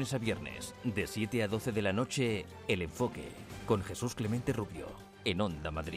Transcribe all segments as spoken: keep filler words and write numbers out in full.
lunes a viernes, de siete a doce de la noche, El Enfoque, con Jesús Clemente Rubio, en Onda Madrid.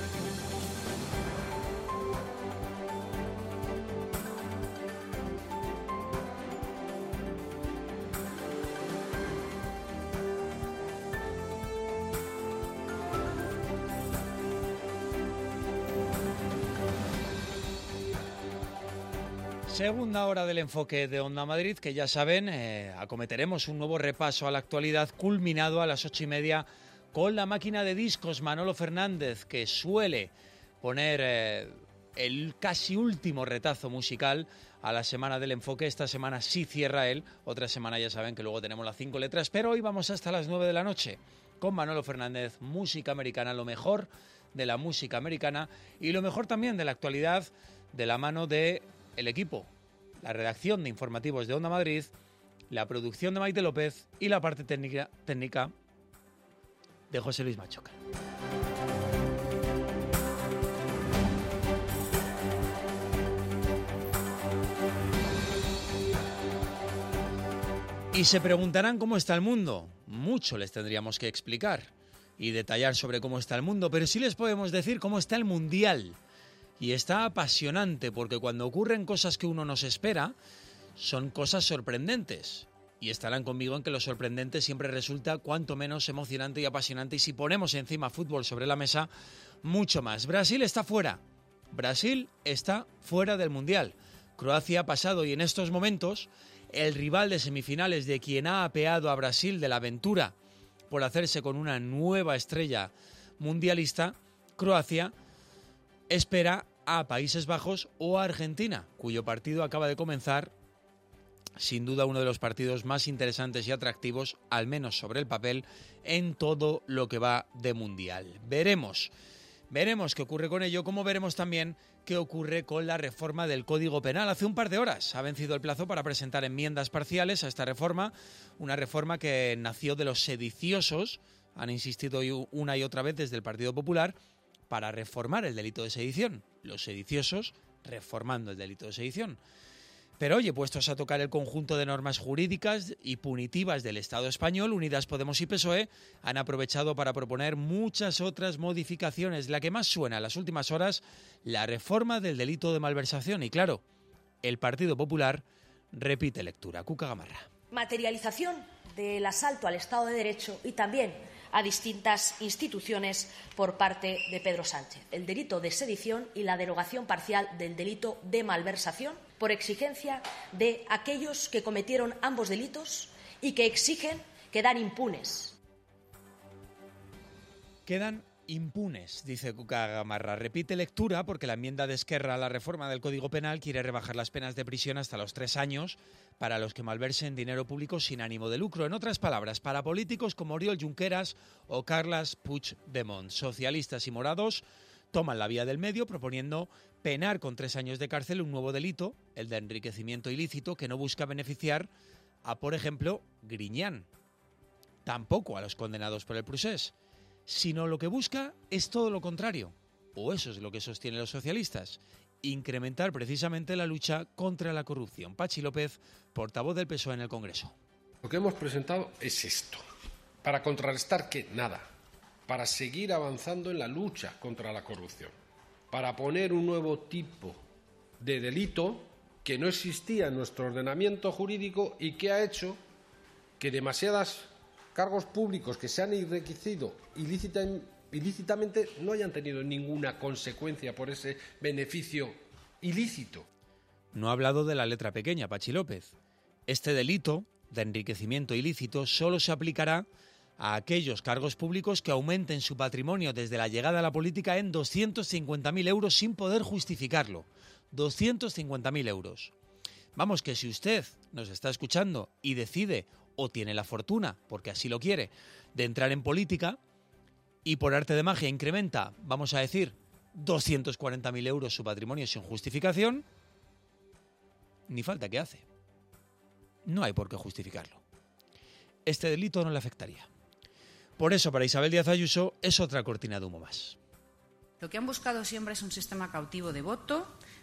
Segunda hora del Enfoque de Onda Madrid, que ya saben, eh, acometeremos un nuevo repaso a la actualidad culminado a las ocho y media con la máquina de discos Manolo Fernández, que suele poner eh, el casi último retazo musical a la semana del Enfoque. Esta semana sí cierra él, otra semana ya saben que luego tenemos las cinco letras, pero hoy vamos hasta las nueve de la noche con Manolo Fernández, música americana, lo mejor de la música americana y lo mejor también de la actualidad de la mano de el equipo, la redacción de informativos de Onda Madrid, la producción de Maite López y la parte técnica, técnica de José Luis Machoca. Y se preguntarán cómo está el mundo. Mucho les tendríamos que explicar y detallar sobre cómo está el mundo, pero sí les podemos decir cómo está el Mundial. Y está apasionante porque cuando ocurren cosas que uno no se espera, son cosas sorprendentes. Y estarán conmigo en que lo sorprendente siempre resulta cuanto menos emocionante y apasionante. Y si ponemos encima fútbol sobre la mesa, mucho más. Brasil está fuera. Brasil está fuera del Mundial. Croacia ha pasado y en estos momentos el rival de semifinales de quien ha apeado a Brasil de la aventura por hacerse con una nueva estrella mundialista, Croacia espera a Países Bajos o a Argentina, cuyo partido acaba de comenzar, sin duda uno de los partidos más interesantes y atractivos, al menos sobre el papel, en todo lo que va de Mundial. Veremos, veremos qué ocurre con ello, como veremos también qué ocurre con la reforma del Código Penal. Hace un par de horas ha vencido el plazo para presentar enmiendas parciales a esta reforma, una reforma que nació de los sediciosos, han insistido una y otra vez desde el Partido Popular, para reformar el delito de sedición. Los sediciosos reformando el delito de sedición. Pero oye, puestos a tocar el conjunto de normas jurídicas y punitivas del Estado español, Unidas Podemos y P S O E han aprovechado para proponer muchas otras modificaciones. La que más suena en las últimas horas, la reforma del delito de malversación. Y claro, el Partido Popular repite lectura. Cuca Gamarra. Materialización del asalto al Estado de Derecho y también a distintas instituciones por parte de Pedro Sánchez. El delito de sedición y la derogación parcial del delito de malversación por exigencia de aquellos que cometieron ambos delitos y que exigen quedar impunes. Quedan impunes, dice Cuca Gamarra. Repite lectura porque la enmienda de Esquerra a la reforma del Código Penal quiere rebajar las penas de prisión hasta los tres años para los que malversen dinero público sin ánimo de lucro. En otras palabras, para políticos como Oriol Junqueras o Carles Puigdemont. Socialistas y morados toman la vía del medio proponiendo penar con tres años de cárcel un nuevo delito, el de enriquecimiento ilícito, que no busca beneficiar a, por ejemplo, Griñán. Tampoco a los condenados por el procés, sino lo que busca es todo lo contrario, o eso es lo que sostienen los socialistas, incrementar precisamente la lucha contra la corrupción. Pachi López, portavoz del P S O E en el Congreso. Lo que hemos presentado es esto, para contrarrestar que nada, para seguir avanzando en la lucha contra la corrupción, para poner un nuevo tipo de delito que no existía en nuestro ordenamiento jurídico y que ha hecho que demasiadas cargos públicos que se han enriquecido ilícita, ilícitamente no hayan tenido ninguna consecuencia por ese beneficio ilícito. No ha hablado de la letra pequeña, Pachi López. Este delito de enriquecimiento ilícito solo se aplicará a aquellos cargos públicos que aumenten su patrimonio desde la llegada a la política en doscientos cincuenta mil euros sin poder justificarlo. doscientos cincuenta mil euros. Vamos, que si usted nos está escuchando y decide, o tiene la fortuna, porque así lo quiere, de entrar en política y por arte de magia incrementa, vamos a decir, doscientos cuarenta mil euros su patrimonio sin justificación, ni falta que hace. No hay por qué justificarlo. Este delito no le afectaría. Por eso, para Isabel Díaz Ayuso, es otra cortina de humo más. Lo que han buscado siempre es un sistema cautivo de voto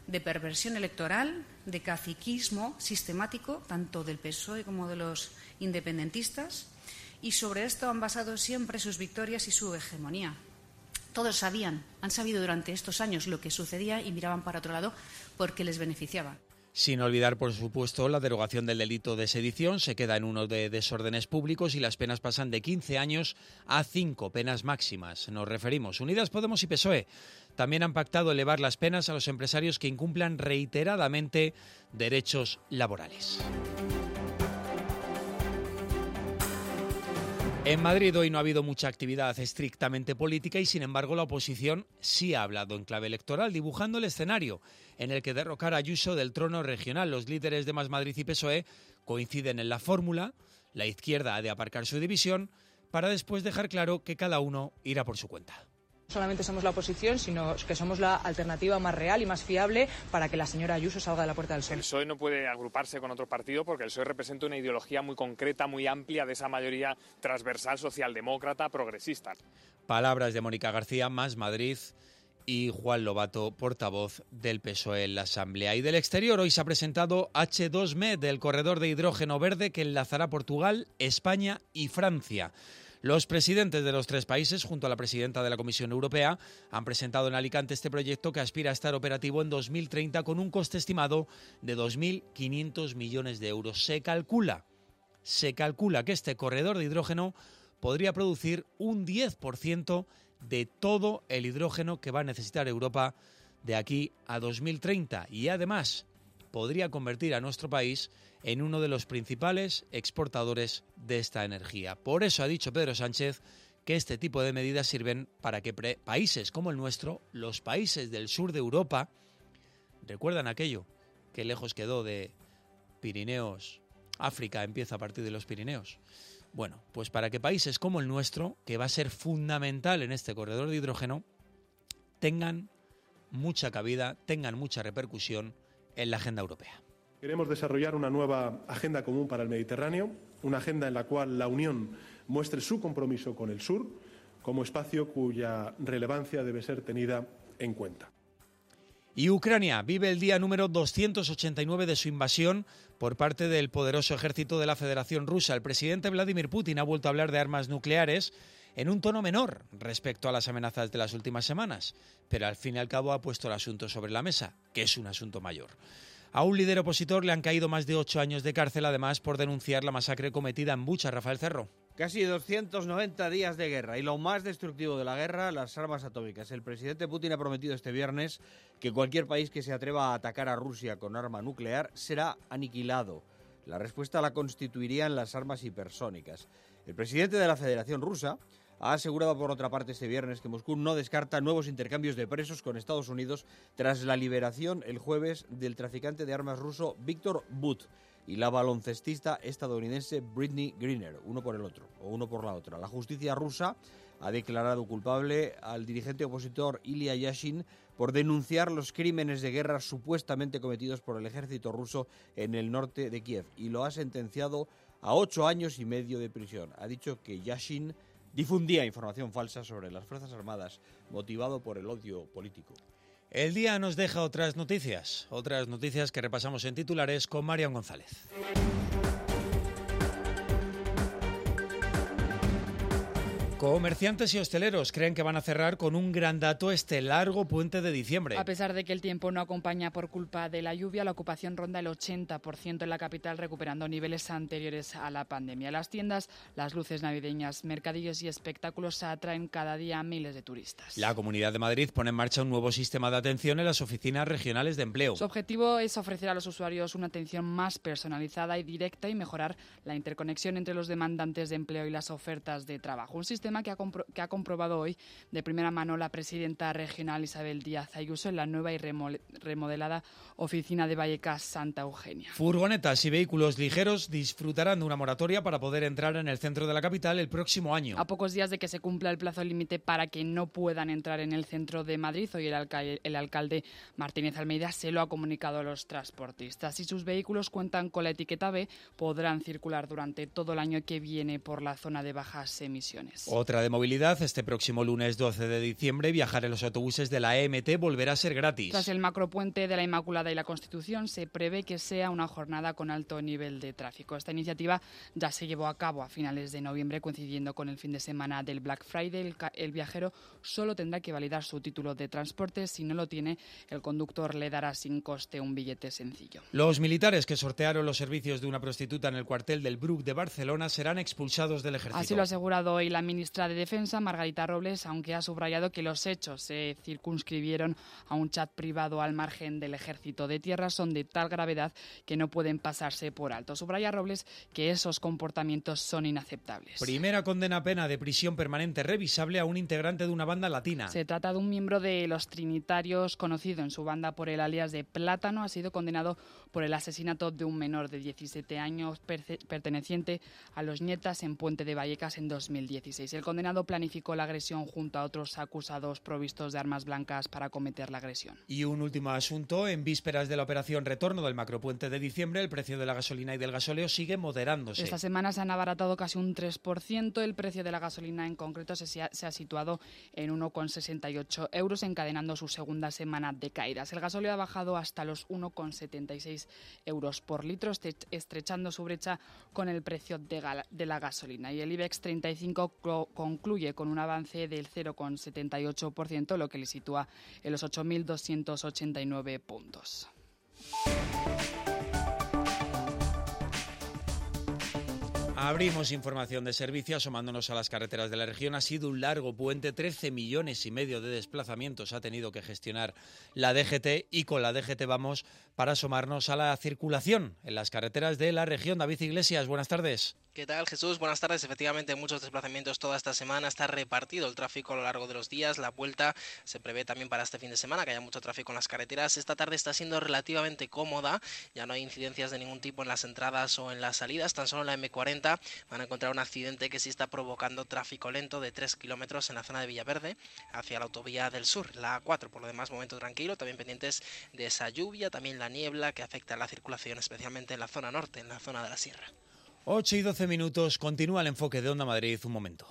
de perversión electoral, de caciquismo sistemático, tanto del P S O E como de los independentistas, y sobre esto han basado siempre sus victorias y su hegemonía. Todos sabían, han sabido durante estos años lo que sucedía y miraban para otro lado porque les beneficiaba. Sin olvidar, por supuesto, la derogación del delito de sedición. Se queda en uno de desórdenes públicos y las penas pasan de quince años a cinco penas máximas. Nos referimos. Unidas Podemos y P S O E también han pactado elevar las penas a los empresarios que incumplan reiteradamente derechos laborales. En Madrid hoy no ha habido mucha actividad estrictamente política y, sin embargo, la oposición sí ha hablado en clave electoral, dibujando el escenario en el que derrocar a Ayuso del trono regional. Los líderes de Más Madrid y P S O E coinciden en la fórmula. La izquierda ha de aparcar su división para después dejar claro que cada uno irá por su cuenta. No solamente somos la oposición, sino que somos la alternativa más real y más fiable para que la señora Ayuso salga de la Puerta del Sol. El P S O E no puede agruparse con otro partido porque el P S O E representa una ideología muy concreta, muy amplia de esa mayoría transversal socialdemócrata progresista. Palabras de Mónica García, Más Madrid, y Juan Lobato, portavoz del P S O E en la Asamblea. Y del exterior, hoy se ha presentado hache dos me del corredor de hidrógeno verde que enlazará Portugal, España y Francia. Los presidentes de los tres países, junto a la presidenta de la Comisión Europea, han presentado en Alicante este proyecto que aspira a estar operativo en dos mil treinta con un coste estimado de dos mil quinientos millones de euros. Se calcula, se calcula que este corredor de hidrógeno podría producir un diez por ciento de todo el hidrógeno que va a necesitar Europa de aquí a dos mil treinta y además podría convertir a nuestro país en uno de los principales exportadores de esta energía. Por eso ha dicho Pedro Sánchez que este tipo de medidas sirven para que pre- países como el nuestro, los países del sur de Europa, recuerdan aquello que lejos quedó de Pirineos, África empieza a partir de los Pirineos. Bueno, pues para que países como el nuestro, que va a ser fundamental en este corredor de hidrógeno, tengan mucha cabida, tengan mucha repercusión en la agenda europea. Queremos desarrollar una nueva agenda común para el Mediterráneo, una agenda en la cual la Unión muestre su compromiso con el sur como espacio cuya relevancia debe ser tenida en cuenta. Y Ucrania vive el día número doscientos ochenta y nueve de su invasión por parte del poderoso ejército de la Federación Rusa. El presidente Vladimir Putin ha vuelto a hablar de armas nucleares en un tono menor respecto a las amenazas de las últimas semanas, pero al fin y al cabo ha puesto el asunto sobre la mesa, que es un asunto mayor. A un líder opositor le han caído más de ocho años de cárcel, además, por denunciar la masacre cometida en Bucha. Rafael Cerro. Casi doscientos noventa días de guerra y lo más destructivo de la guerra, las armas atómicas. El presidente Putin ha prometido este viernes que cualquier país que se atreva a atacar a Rusia con arma nuclear será aniquilado. La respuesta la constituirían las armas hipersónicas. El presidente de la Federación Rusa ha asegurado por otra parte este viernes que Moscú no descarta nuevos intercambios de presos con Estados Unidos tras la liberación el jueves del traficante de armas ruso Víctor Butt y la baloncestista estadounidense Brittney Griner, uno por el otro, o uno por la otra. La justicia rusa ha declarado culpable al dirigente opositor Ilya Yashin por denunciar los crímenes de guerra supuestamente cometidos por el ejército ruso en el norte de Kiev y lo ha sentenciado a ocho años y medio de prisión. Ha dicho que Yashin difundía información falsa sobre las Fuerzas Armadas motivado por el odio político. El día nos deja otras noticias, otras noticias que repasamos en titulares con Marian González. Comerciantes y hosteleros creen que van a cerrar con un gran dato este largo puente de diciembre. A pesar de que el tiempo no acompaña por culpa de la lluvia, la ocupación ronda el ochenta por ciento en la capital, recuperando niveles anteriores a la pandemia. Las tiendas, las luces navideñas, mercadillos y espectáculos atraen cada día a miles de turistas. La Comunidad de Madrid pone en marcha un nuevo sistema de atención en las oficinas regionales de empleo. Su objetivo es ofrecer a los usuarios una atención más personalizada y directa y mejorar la interconexión entre los demandantes de empleo y las ofertas de trabajo. Un sistema Que ha, compro- que ha comprobado hoy de primera mano la presidenta regional Isabel Díaz Ayuso en la nueva y remol- remodelada oficina de Vallecas Santa Eugenia. Furgonetas y vehículos ligeros disfrutarán de una moratoria para poder entrar en el centro de la capital el próximo año. A pocos días de que se cumpla el plazo límite para que no puedan entrar en el centro de Madrid, hoy el, alca- el alcalde Martínez Almeida se lo ha comunicado a los transportistas. Si sus vehículos cuentan con la etiqueta B, podrán circular durante todo el año que viene por la zona de bajas emisiones. Otra de movilidad, este próximo lunes doce de diciembre, viajar en los autobuses de la E M T volverá a ser gratis. Tras el macropuente de la Inmaculada y la Constitución, se prevé que sea una jornada con alto nivel de tráfico. Esta iniciativa ya se llevó a cabo a finales de noviembre, coincidiendo con el fin de semana del Black Friday. El, el viajero solo tendrá que validar su título de transporte. Si no lo tiene, el conductor le dará sin coste un billete sencillo. Los militares que sortearon los servicios de una prostituta en el cuartel del Bruc de Barcelona serán expulsados del ejército. Así lo ha asegurado hoy la ministra de Defensa, Margarita Robles, aunque ha subrayado que los hechos se circunscribieron a un chat privado al margen del Ejército de Tierra, son de tal gravedad que no pueden pasarse por alto. Subraya Robles que esos comportamientos son inaceptables. Primera condena a pena de prisión permanente revisable a un integrante de una banda latina. Se trata de un miembro de los Trinitarios, conocido en su banda por el alias de Plátano. Ha sido condenado por el asesinato de un menor de diecisiete años perteneciente a los Nietas en Puente de Vallecas en dos mil dieciséis. El condenado planificó la agresión junto a otros acusados provistos de armas blancas para cometer la agresión. Y un último asunto. En vísperas de la operación retorno del macropuente de diciembre, el precio de la gasolina y del gasóleo sigue moderándose. Esta semana se han abaratado casi un tres por ciento. El precio de la gasolina en concreto se ha, se ha situado en uno coma sesenta y ocho euros, encadenando su segunda semana de caídas. El gasóleo ha bajado hasta los uno coma setenta y seis euros por litro, estrechando su brecha con el precio de, de la gasolina. Y el IBEX treinta y cinco concluye con un avance del cero coma setenta y ocho por ciento, lo que le sitúa en los ocho mil doscientos ochenta y nueve puntos. Abrimos información de servicio asomándonos a las carreteras de la región. Ha sido un largo puente, trece millones y medio de desplazamientos ha tenido que gestionar la D G T, y con la D G T vamos para asomarnos a la circulación en las carreteras de la región. David Iglesias, buenas tardes. ¿Qué tal, Jesús? Buenas tardes. Efectivamente, muchos desplazamientos toda esta semana. Está repartido el tráfico a lo largo de los días. La vuelta se prevé también para este fin de semana, que haya mucho tráfico en las carreteras. Esta tarde está siendo relativamente cómoda. Ya no hay incidencias de ningún tipo en las entradas o en las salidas. Tan solo en la eme cuarenta van a encontrar un accidente que sí está provocando tráfico lento de tres kilómetros en la zona de Villaverde hacia la autovía del sur, la A cuatro. Por lo demás, momento tranquilo. También pendientes de esa lluvia, también la niebla que afecta a la circulación, especialmente en la zona norte, en la zona de la sierra. ocho y doce minutos, continúa el enfoque de Onda Madrid, un momento.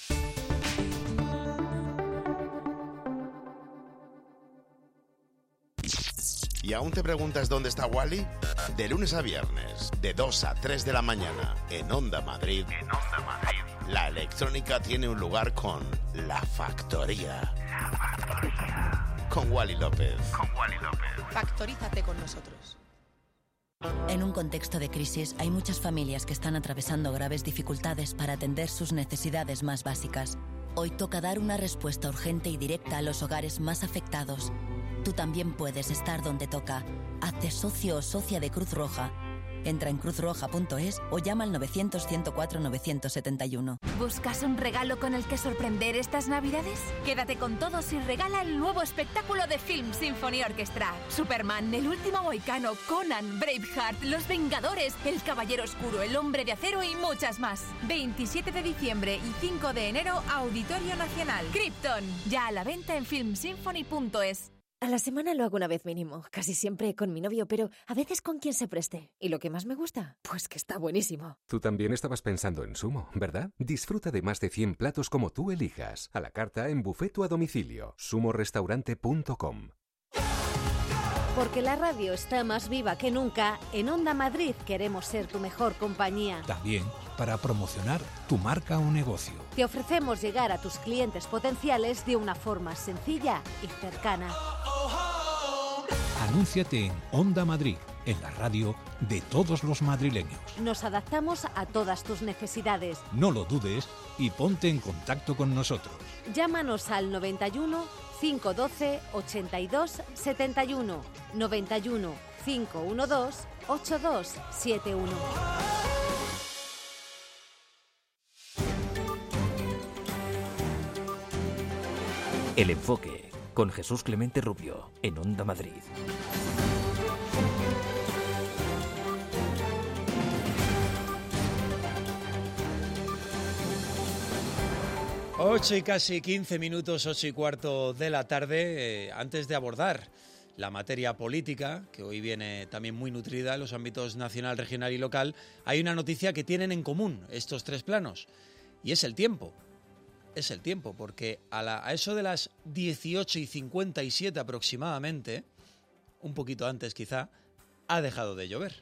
¿Y aún te preguntas dónde está Wally? De lunes a viernes, de dos a tres de la mañana, en Onda Madrid. En Onda Madrid. La electrónica tiene un lugar con La Factoría. La Factoría. Con Wally López. Con Wally López. Factorízate con nosotros. En un contexto de crisis, hay muchas familias que están atravesando graves dificultades para atender sus necesidades más básicas. Hoy toca dar una respuesta urgente y directa a los hogares más afectados. Tú también puedes estar donde toca. Hazte socio o socia de Cruz Roja. Entra en cruz roja punto es o llama al novecientos, ciento cuatro, novecientos setenta y uno. ¿Buscas un regalo con el que sorprender estas Navidades? Quédate con todos y regala el nuevo espectáculo de Film Symphony Orchestra. Superman, El último mohicano, Conan, Braveheart, Los Vengadores, El Caballero Oscuro, El Hombre de Acero y muchas más. veintisiete de diciembre y cinco de enero, Auditorio Nacional. Krypton, ya a la venta en film symphony punto es. A la semana lo hago una vez mínimo, casi siempre con mi novio, pero a veces con quien se preste. ¿Y lo que más me gusta? Pues que está buenísimo. Tú también estabas pensando en Sumo, ¿verdad? Disfruta de más de cien platos como tú elijas, a la carta, en buffet o a domicilio. sumo restaurante punto com. Porque la radio está más viva que nunca, en Onda Madrid queremos ser tu mejor compañía. También para promocionar tu marca o negocio. Te ofrecemos llegar a tus clientes potenciales de una forma sencilla y cercana. Anúnciate en Onda Madrid, en la radio de todos los madrileños. Nos adaptamos a todas tus necesidades. No lo dudes y ponte en contacto con nosotros. Llámanos al noventa y uno, cinco doce, ochenta y dos, setenta y uno, noventa y uno, cinco doce, ochenta y dos setenta y uno. El enfoque con Jesús Clemente Rubio en Onda Madrid. Ocho y casi quince minutos, ocho y cuarto de la tarde. Eh, antes de abordar la materia política, que hoy viene también muy nutrida en los ámbitos nacional, regional y local, hay una noticia que tienen en común estos tres planos, y es el tiempo. es el tiempo, porque a, la, a eso de las dieciocho y cincuenta y siete aproximadamente, un poquito antes quizá, ha dejado de llover.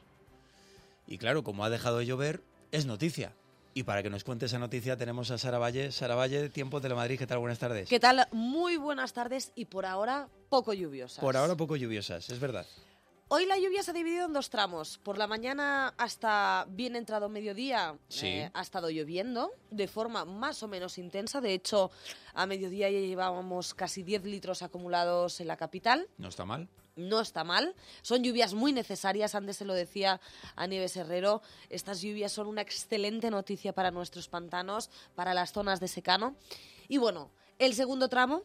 Y claro, como ha dejado de llover, es noticia. Y para que nos cuente esa noticia tenemos a Sara Valle. Sara Valle, Tiempo Telemadrid, ¿qué tal? Buenas tardes. ¿Qué tal? Muy buenas tardes y por ahora poco lluviosas. Por ahora poco lluviosas, es verdad. Hoy la lluvia se ha dividido en dos tramos. Por la mañana hasta bien entrado mediodía sí. eh, ha estado lloviendo de forma más o menos intensa. De hecho, a mediodía ya llevábamos casi diez litros acumulados en la capital. No está mal. No está mal. Son lluvias muy necesarias. Antes se lo decía a Nieves Herrero. Estas lluvias son una excelente noticia para nuestros pantanos, para las zonas de secano. Y bueno, el segundo tramo,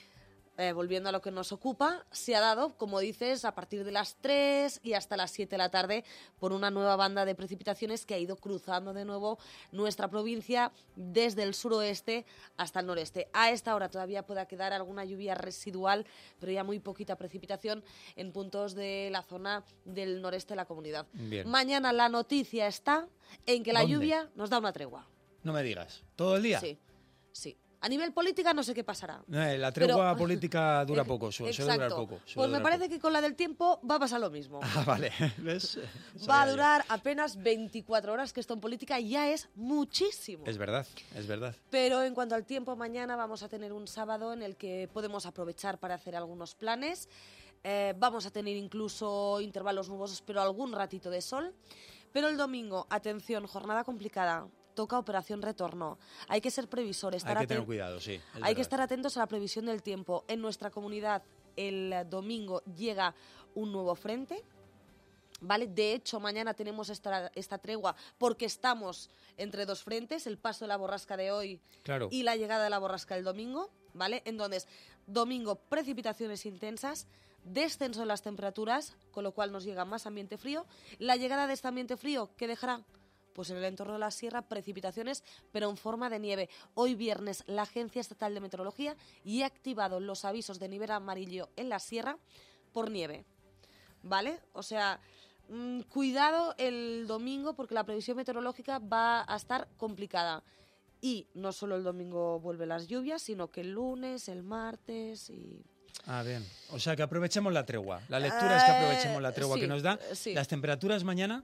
Eh, volviendo a lo que nos ocupa, se ha dado, como dices, a partir de las tres y hasta las siete de la tarde por una nueva banda de precipitaciones que ha ido cruzando de nuevo nuestra provincia desde el suroeste hasta el noreste. A esta hora todavía pueda quedar alguna lluvia residual, pero ya muy poquita precipitación en puntos de la zona del noreste de la comunidad. Bien. Mañana la noticia está en que la ¿Dónde? lluvia nos da una tregua. No me digas. ¿Todo el día? Sí, sí. A nivel política no sé qué pasará. Eh, la tregua Pero, política dura poco, suele, suele durar exacto. poco. Suele Pues me durar parece poco. que con la del tiempo va a pasar lo mismo. Ah, vale. ¿Ves? Va a Sabía durar apenas veinticuatro horas, que esto en política ya es muchísimo. yo. Es verdad, es verdad. Pero en cuanto al tiempo, mañana vamos a tener un sábado en el que podemos aprovechar para hacer algunos planes. Eh, vamos a tener incluso intervalos nubosos, pero algún ratito de sol. Pero el domingo, atención, jornada complicada. Toca operación retorno. Hay que ser previsor, estar Hay que tener aten- cuidado, sí. es Hay verdad. que estar atentos a la previsión del tiempo. En nuestra comunidad el domingo llega un nuevo frente, ¿vale? De hecho, mañana tenemos esta, esta tregua porque estamos entre dos frentes, el paso de la borrasca de hoy Claro. y la llegada de la borrasca del domingo, ¿vale? Entonces, domingo, precipitaciones intensas, descenso en las temperaturas, con lo cual nos llega más ambiente frío. La llegada de este ambiente frío, ¿qué dejará? Pues en el entorno de la sierra, precipitaciones, pero en forma de nieve. Hoy viernes, la Agencia Estatal de Meteorología ya ha activado los avisos de nivel amarillo en la sierra por nieve, ¿vale? O sea, mmm, cuidado el domingo porque la previsión meteorológica va a estar complicada. Y no solo el domingo vuelven las lluvias, sino que el lunes, el martes y... Ah, bien. O sea, que aprovechemos la tregua. La lectura es que aprovechemos la tregua sí, que nos da. sí. Las temperaturas mañana...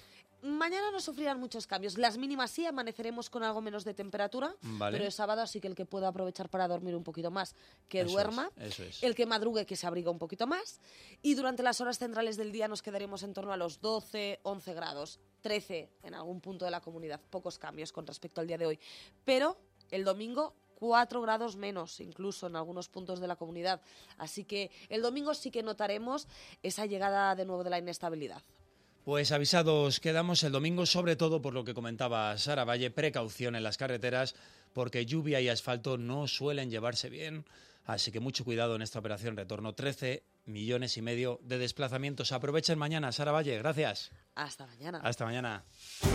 Mañana no sufrirán muchos cambios. Las mínimas sí, amaneceremos con algo menos de temperatura, Vale. pero es sábado, así que el que pueda aprovechar para dormir un poquito más, que Eso duerma. es, eso es. El que madrugue, que se abriga un poquito más. Y durante las horas centrales del día nos quedaremos en torno a los doce, once grados, trece en algún punto de la comunidad. Pocos cambios con respecto al día de hoy. Pero el domingo cuatro grados menos, incluso en algunos puntos de la comunidad. Así que el domingo sí que notaremos esa llegada de nuevo de la inestabilidad. Pues avisados quedamos el domingo, sobre todo por lo que comentaba Sara Valle, precaución en las carreteras, porque lluvia y asfalto no suelen llevarse bien, así que mucho cuidado en esta operación retorno. trece millones y medio de desplazamientos. Aprovechen mañana, Sara Valle, gracias. Hasta mañana. Hasta mañana.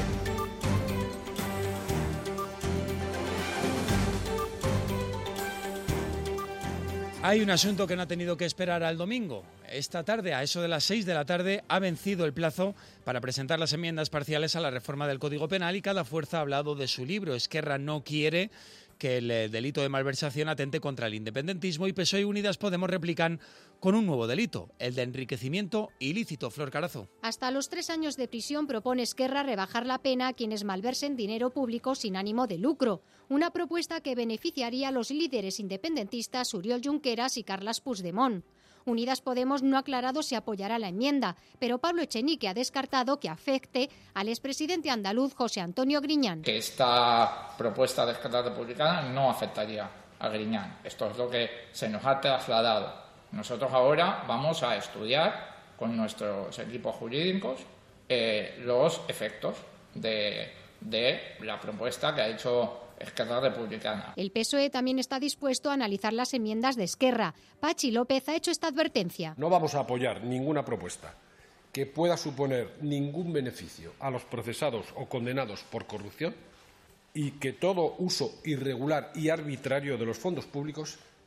Hay un asunto que no ha tenido que esperar al domingo. Esta tarde, a eso de las seis de la tarde, ha vencido el plazo para presentar las enmiendas parciales a la reforma del Código Penal y cada fuerza ha hablado de su libro. Esquerra no quiere que el eh, delito de malversación atente contra el independentismo y P S O E y Unidas Podemos replican con un nuevo delito, el de enriquecimiento ilícito. Flor Carazo. Hasta los tres años de prisión propone Esquerra rebajar la pena a quienes malversen dinero público sin ánimo de lucro, una propuesta que beneficiaría a los líderes independentistas Oriol Junqueras y Carles Puigdemont. Unidas Podemos no ha aclarado si apoyará la enmienda, pero Pablo Echenique ha descartado que afecte al expresidente andaluz José Antonio Griñán. Que esta propuesta de Esquerra Republicana no afectaría a Griñán. Esto es lo que se nos ha trasladado. Nosotros ahora vamos a estudiar con nuestros equipos jurídicos eh, los efectos de, de la propuesta que ha hecho Esquerra Republicana. El P S O E también está dispuesto a analizar las enmiendas de Esquerra. Pachi López ha hecho esta advertencia. No vamos a apoyar ninguna propuesta que pueda suponer ningún beneficio a los procesados o condenados por corrupción y que todo uso irregular y arbitrario de los fondos públicos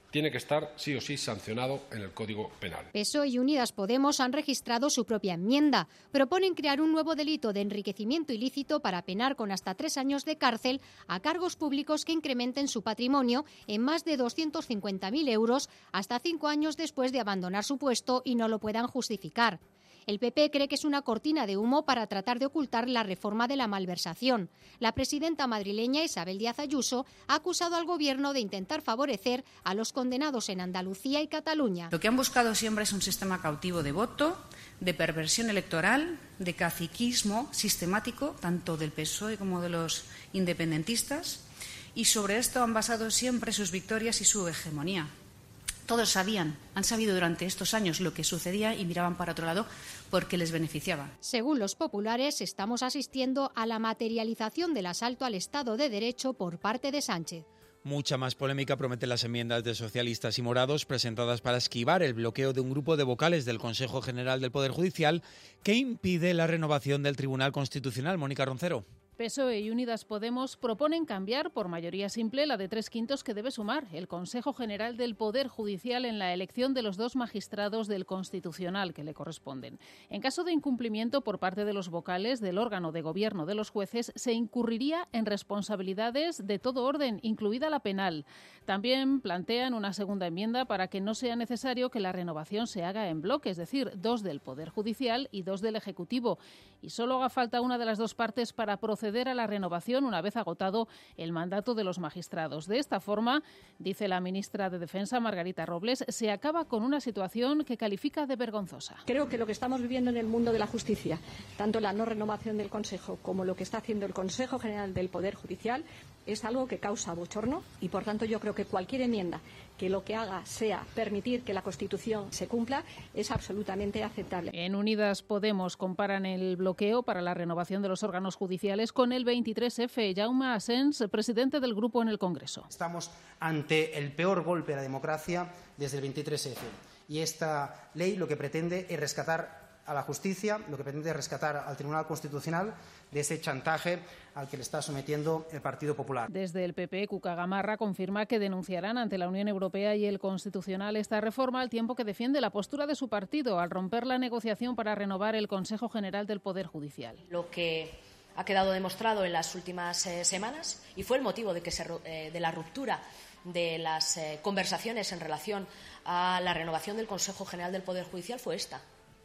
tiene que estar sí o sí sancionado en el Código Penal. P S O E y Unidas Podemos han registrado su propia enmienda. Proponen crear un nuevo delito de enriquecimiento ilícito para penar con hasta tres años de cárcel a cargos públicos que incrementen su patrimonio en más de doscientos cincuenta mil euros hasta cinco años después de abandonar su puesto y no lo puedan justificar. El P P cree que es una cortina de humo para tratar de ocultar la reforma de la malversación. La presidenta madrileña Isabel Díaz Ayuso ha acusado al Gobierno de intentar favorecer a los condenados en Andalucía y Cataluña. Lo que han buscado siempre es un sistema cautivo de voto, de perversión electoral, de caciquismo sistemático, tanto del P S O E como de los independentistas, y sobre esto han basado siempre sus victorias y su hegemonía. Todos sabían, han sabido durante estos años lo que sucedía y miraban para otro lado porque les beneficiaba. Según los populares, estamos asistiendo a la materialización del asalto al Estado de Derecho por parte de Sánchez. Mucha más polémica prometen las enmiendas de socialistas y morados presentadas para esquivar el bloqueo de un grupo de vocales del Consejo General del Poder Judicial que impide la renovación del Tribunal Constitucional. Mónica Roncero. P S O E y Unidas Podemos proponen cambiar por mayoría simple la de tres quintos que debe sumar el Consejo General del Poder Judicial en la elección de los dos magistrados del Constitucional que le corresponden. En caso de incumplimiento por parte de los vocales del órgano de gobierno de los jueces, se incurriría en responsabilidades de todo orden, incluida la penal. También plantean una segunda enmienda para que no sea necesario que la renovación se haga en bloque, es decir, dos del Poder Judicial y dos del Ejecutivo, y solo haga falta una de las dos partes para proceder a la renovación una vez agotado el mandato de los magistrados. De esta forma, dice la ministra de Defensa, Margarita Robles, se acaba con una situación que califica de vergonzosa. Creo que lo que estamos viviendo en el mundo de la justicia, tanto la no renovación del Consejo como lo que está haciendo el Consejo General del Poder Judicial, es algo que causa bochorno y, por tanto, yo creo que cualquier enmienda que lo que haga sea permitir que la Constitución se cumpla es absolutamente aceptable. En Unidas Podemos comparan el bloqueo para la renovación de los órganos judiciales con el veintitrés efe. Jaume Asens, presidente del grupo en el Congreso. Estamos ante el peor golpe a la democracia desde el veintitrés efe. Y esta ley lo que pretende es rescatar a la justicia, lo que pretende es rescatar al Tribunal Constitucional de ese chantaje al que le está sometiendo el Partido Popular. Desde el P P, Cuca Gamarra confirma que denunciarán ante la Unión Europea y el Constitucional esta reforma, al tiempo que defiende la postura de su partido al romper la negociación para renovar el Consejo General del Poder Judicial. Lo que ha quedado demostrado en las últimas eh, semanas y fue el motivo de, que se, eh, de la ruptura de las eh, conversaciones en relación a la renovación del Consejo General del Poder Judicial fue esta.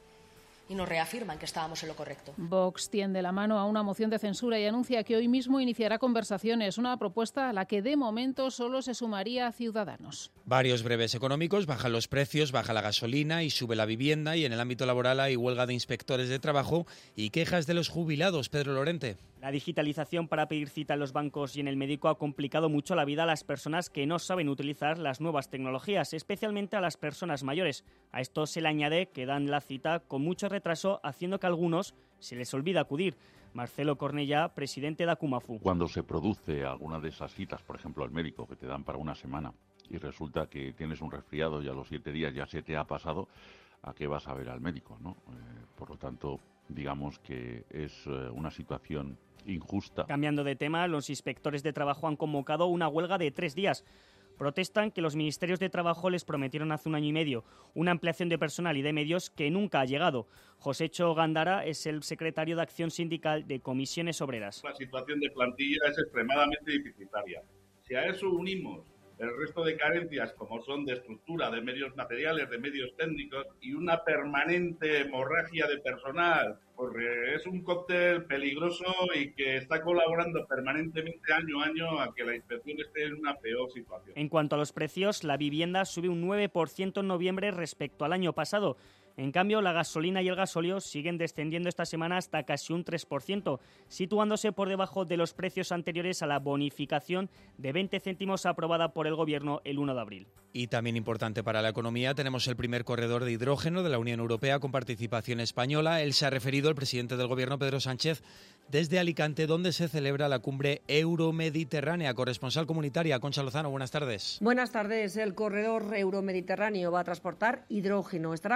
Y nos reafirman que estábamos en lo correcto. Vox tiende la mano a una moción de censura y anuncia que hoy mismo iniciará conversaciones, una propuesta a la que de momento solo se sumaría Ciudadanos. Varios breves económicos, bajan los precios, baja la gasolina y sube la vivienda, y en el ámbito laboral hay huelga de inspectores de trabajo y quejas de los jubilados. Pedro Lorente. La digitalización para pedir cita en los bancos y en el médico ha complicado mucho la vida a las personas que no saben utilizar las nuevas tecnologías, especialmente a las personas mayores. A esto se le añade que dan la cita con mucho retraso, haciendo que a algunos se les olvida acudir. Marcelo Cornellá, presidente de Acumafu. Cuando se produce alguna de esas citas, por ejemplo al médico, que te dan para una semana, y resulta que tienes un resfriado y a los siete días ya se te ha pasado, ¿a qué vas a ver al médico, no? Eh, por lo tanto, digamos que es eh, una situación injusta. Cambiando de tema, los inspectores de trabajo han convocado una huelga de tres días. Protestan que los ministerios de trabajo les prometieron hace un año y medio una ampliación de personal y de medios que nunca ha llegado. Josécho Gándara es el secretario de Acción Sindical de Comisiones Obreras. La situación de plantilla es extremadamente deficitaria. Si a eso unimos el resto de carencias, como son de estructura, de medios materiales, de medios técnicos y una permanente hemorragia de personal, porque es un cóctel peligroso y que está colaborando permanentemente año a año a que la inspección esté en una peor situación. En cuanto a los precios, la vivienda sube un nueve por ciento en noviembre respecto al año pasado. En cambio, la gasolina y el gasóleo siguen descendiendo esta semana hasta casi un tres por ciento, situándose por debajo de los precios anteriores a la bonificación de veinte céntimos aprobada por el Gobierno el uno de abril. Y también importante para la economía, tenemos el primer corredor de hidrógeno de la Unión Europea con participación española. Él se ha referido, el presidente del Gobierno, Pedro Sánchez, desde Alicante, donde se celebra la cumbre euromediterránea. Corresponsal comunitaria, Concha Lozano, buenas tardes. Buenas tardes. El corredor euromediterráneo va a transportar hidrógeno. Estará compuesto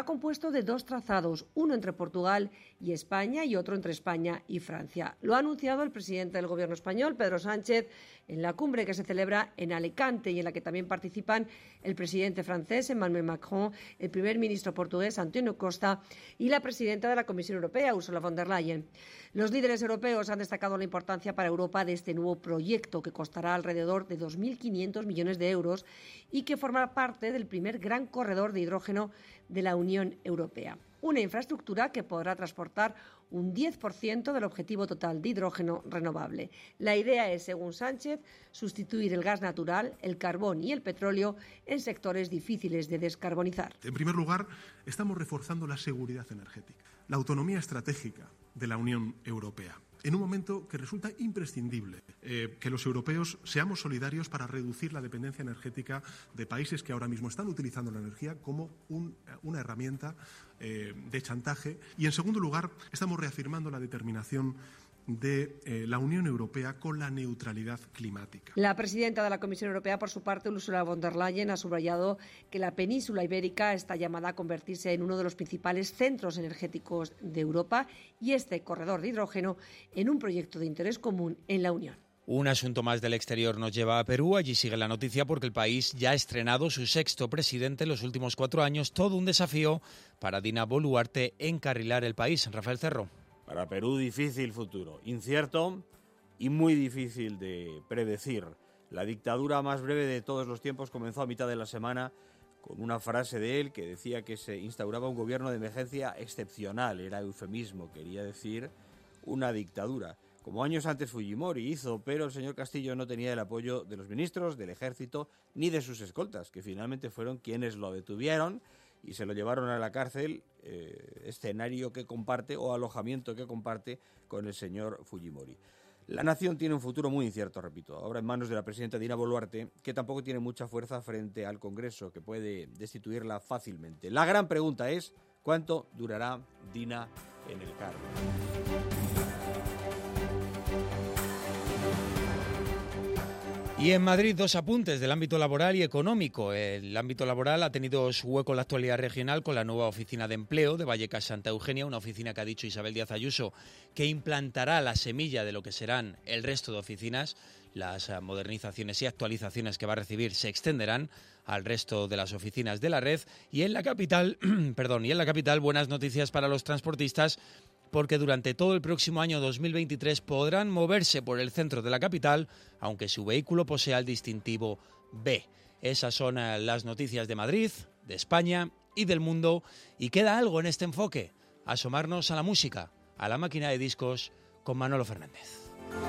proyecto de dos trazados, uno entre Portugal y España y otro entre España y Francia. Lo ha anunciado el presidente del Gobierno español, Pedro Sánchez, en la cumbre que se celebra en Alicante y en la que también participan el presidente francés, Emmanuel Macron, el primer ministro portugués, António Costa, y la presidenta de la Comisión Europea, Ursula von der Leyen. Los líderes europeos han destacado la importancia para Europa de este nuevo proyecto, que costará alrededor de dos mil quinientos millones de euros y que formará parte del primer gran corredor de hidrógeno de la Unión Europea. Una infraestructura que podrá transportar un diez por ciento del objetivo total de hidrógeno renovable. La idea es, según Sánchez, sustituir el gas natural, el carbón y el petróleo en sectores difíciles de descarbonizar. En primer lugar, estamos reforzando la seguridad energética, la autonomía estratégica de la Unión Europea, en un momento que resulta imprescindible eh, que los europeos seamos solidarios para reducir la dependencia energética de países que ahora mismo están utilizando la energía como un, una herramienta eh, de chantaje. Y, en segundo lugar, estamos reafirmando la determinación de eh, la Unión Europea con la neutralidad climática. La presidenta de la Comisión Europea, por su parte, Ursula von der Leyen, ha subrayado que la península ibérica está llamada a convertirse en uno de los principales centros energéticos de Europa y este corredor de hidrógeno en un proyecto de interés común en la Unión. Un asunto más del exterior nos lleva a Perú. Allí sigue la noticia porque el país ya ha estrenado su sexto presidente en los últimos cuatro años. Todo un desafío para Dina Boluarte encarrilar el país. Rafael Cerro. Para Perú, difícil futuro, incierto y muy difícil de predecir. La dictadura más breve de todos los tiempos comenzó a mitad de la semana con una frase de él que decía que se instauraba un gobierno de emergencia excepcional. Era eufemismo, quería decir una dictadura. Como años antes Fujimori hizo, pero el señor Castillo no tenía el apoyo de los ministros, del ejército, ni de sus escoltas, que finalmente fueron quienes lo detuvieron y se lo llevaron a la cárcel, eh, escenario que comparte o alojamiento que comparte con el señor Fujimori. La nación tiene un futuro muy incierto, repito, ahora en manos de la presidenta Dina Boluarte, que tampoco tiene mucha fuerza frente al Congreso, que puede destituirla fácilmente. La gran pregunta es, ¿cuánto durará Dina en el cargo? Y en Madrid, dos apuntes del ámbito laboral y económico. El ámbito laboral ha tenido su hueco en la actualidad regional con la nueva oficina de empleo de Vallecas Santa Eugenia, una oficina que ha dicho Isabel Díaz Ayuso que implantará la semilla de lo que serán el resto de oficinas. Las modernizaciones y actualizaciones que va a recibir se extenderán al resto de las oficinas de la red. Y en la capital, perdón, y en la capital, buenas noticias para los transportistas, porque durante todo el próximo año dos mil veintitrés podrán moverse por el centro de la capital, aunque su vehículo posea el distintivo B. Esas son las noticias de Madrid, de España y del mundo. Y queda algo en este enfoque, asomarnos a la música, a la máquina de discos con Manolo Fernández.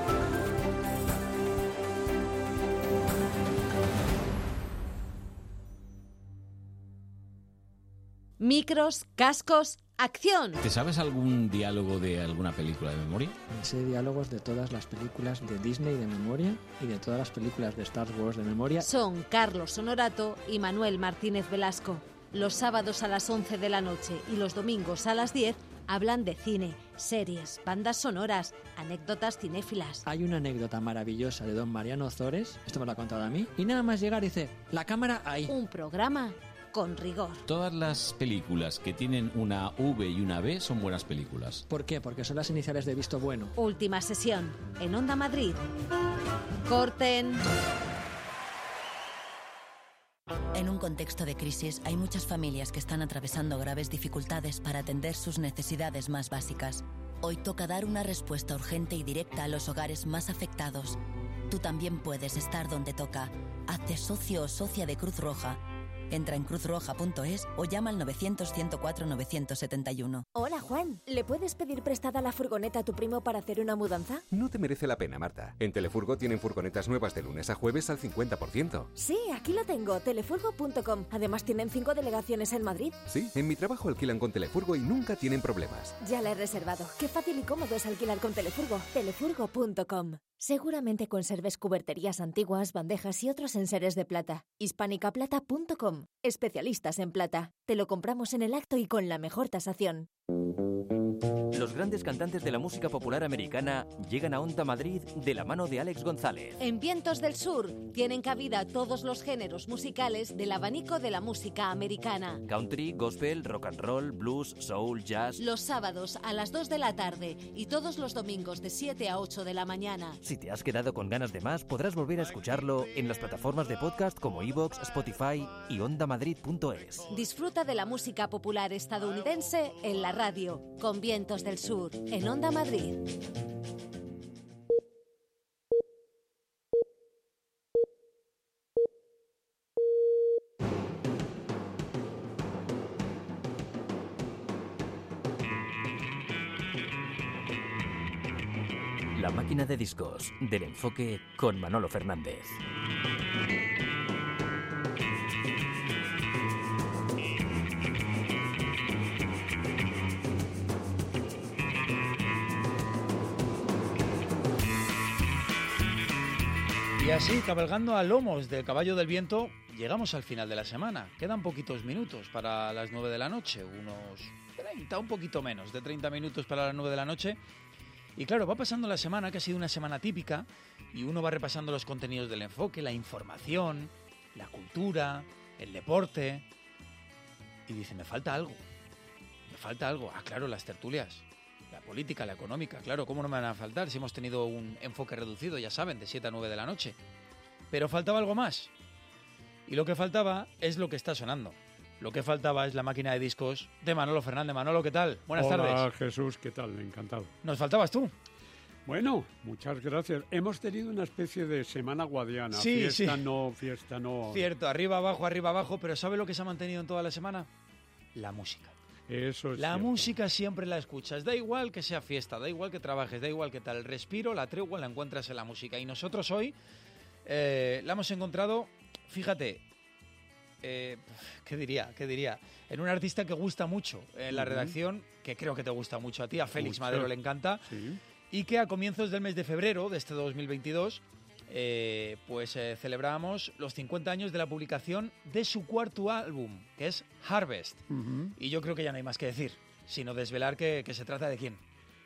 Micros, cascos, acción. ¿Te sabes algún diálogo de alguna película de memoria? Me sé diálogos de todas las películas de Disney de memoria y de todas las películas de Star Wars de memoria. Son Carlos Honorato y Manuel Martínez Velasco. Los sábados a las once de la noche y los domingos a las diez hablan de cine, series, bandas sonoras, anécdotas cinéfilas. Hay una anécdota maravillosa de don Mariano Ozores, esto me lo ha contado a mí, y nada más llegar dice, la cámara ahí. Un programa con rigor. Todas las películas que tienen una V y una B son buenas películas. ¿Por qué? Porque son las iniciales de visto bueno. Última sesión en Onda Madrid. Corten. En un contexto de crisis hay muchas familias que están atravesando graves dificultades para atender sus necesidades más básicas. Hoy toca dar una respuesta urgente y directa a los hogares más afectados. Tú también puedes estar donde toca. Hazte socio o socia de Cruz Roja. Entra en cruz roja punto es o llama al novecientos, ciento cuatro, novecientos setenta y uno. Hola, Juan. ¿Le puedes pedir prestada la furgoneta a tu primo para hacer una mudanza? No te merece la pena, Marta. En Telefurgo tienen furgonetas nuevas de lunes a jueves al cincuenta por ciento. Sí, aquí lo tengo, telefurgo punto com. Además tienen cinco delegaciones en Madrid. Sí, en mi trabajo alquilan con Telefurgo y nunca tienen problemas. Ya la he reservado. Qué fácil y cómodo es alquilar con Telefurgo. telefurgo punto com. Seguramente conserves cuberterías antiguas, bandejas y otros enseres de plata. hispánica plata punto com. Especialistas en plata. Te lo compramos en el acto y con la mejor tasación. Los grandes cantantes de la música popular americana llegan a Onda Madrid de la mano de Alex González. En Vientos del Sur tienen cabida todos los géneros musicales del abanico de la música americana. Country, gospel, rock and roll, blues, soul, jazz. Los sábados a las dos de la tarde y todos los domingos de siete a ocho de la mañana. Si te has quedado con ganas de más, podrás volver a escucharlo en las plataformas de podcast como iVoox, Spotify y onda madrid punto es. Disfruta de la música popular estadounidense en la radio, con Vientos del Sur, en Onda Madrid. La máquina de discos del enfoque con Manolo Fernández. Y así, cabalgando a lomos del caballo del viento, llegamos al final de la semana. Quedan poquitos minutos para las nueve de la noche, unos treinta, un poquito menos de treinta minutos para las nueve de la noche. Y claro, va pasando la semana, que ha sido una semana típica, y uno va repasando los contenidos del enfoque, la información, la cultura, el deporte, y dice, me falta algo, me falta algo. Ah, claro, las tertulias, la política, la económica, claro, ¿cómo no me van a faltar si hemos tenido un enfoque reducido, ya saben, de siete a nueve de la noche? Pero faltaba algo más, y lo que faltaba es lo que está sonando. Lo que faltaba es la máquina de discos de Manolo Fernández. Manolo, ¿qué tal? Buenas Hola, tardes. Hola, Jesús, ¿qué tal? Encantado. ¿Nos faltabas tú? Bueno, muchas gracias. Hemos tenido una especie de semana guadiana. Sí, fiesta sí. no, fiesta no. Cierto, arriba, abajo, arriba, abajo. Pero ¿sabe lo que se ha mantenido en toda la semana? La música. Eso es La cierto. música siempre la escuchas. Da igual que sea fiesta, da igual que trabajes, da igual que tal. El respiro, la tregua la encuentras en la música. Y nosotros hoy eh, la hemos encontrado, fíjate... Eh, ¿Qué diría? ¿Qué diría? En un artista que gusta mucho en la Uh-huh. redacción, que creo que te gusta mucho a ti, a Félix Mucho. Madero le encanta, Sí. y que a comienzos del mes de febrero de este dos mil veintidós, eh, pues eh, celebramos los cincuenta años de la publicación de su cuarto álbum, que es Harvest. Ujú. Y yo creo que ya no hay más que decir, sino desvelar que, que se trata de quién.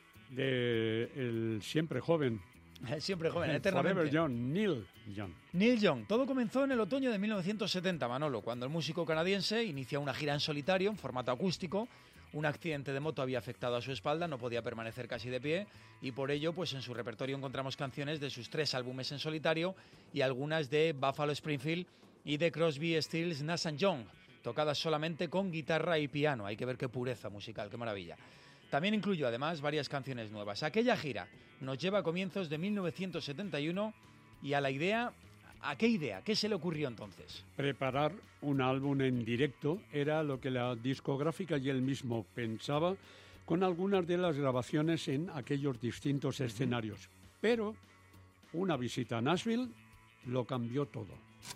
De el siempre joven. Siempre joven, El eternamente. Forever Young, Neil Young. Neil Young. Todo comenzó en el otoño de mil novecientos setenta, Manolo, cuando el músico canadiense inicia una gira en solitario, en formato acústico. Un accidente de moto había afectado a su espalda, no podía permanecer casi de pie, y por ello, pues en su repertorio encontramos canciones de sus tres álbumes en solitario y algunas de Buffalo Springfield y de Crosby, Stills, Nash and Young, tocadas solamente con guitarra y piano. Hay que ver qué pureza musical, qué maravilla. También incluyó además varias canciones nuevas. Aquella gira nos lleva a comienzos de mil novecientos setenta y uno y a la idea, ¿a qué idea? ¿Qué se le ocurrió entonces? Preparar un álbum en directo era lo que la discográfica y él mismo pensaba, con algunas de las grabaciones en aquellos distintos escenarios. Pero una visita a Nashville lo cambió todo.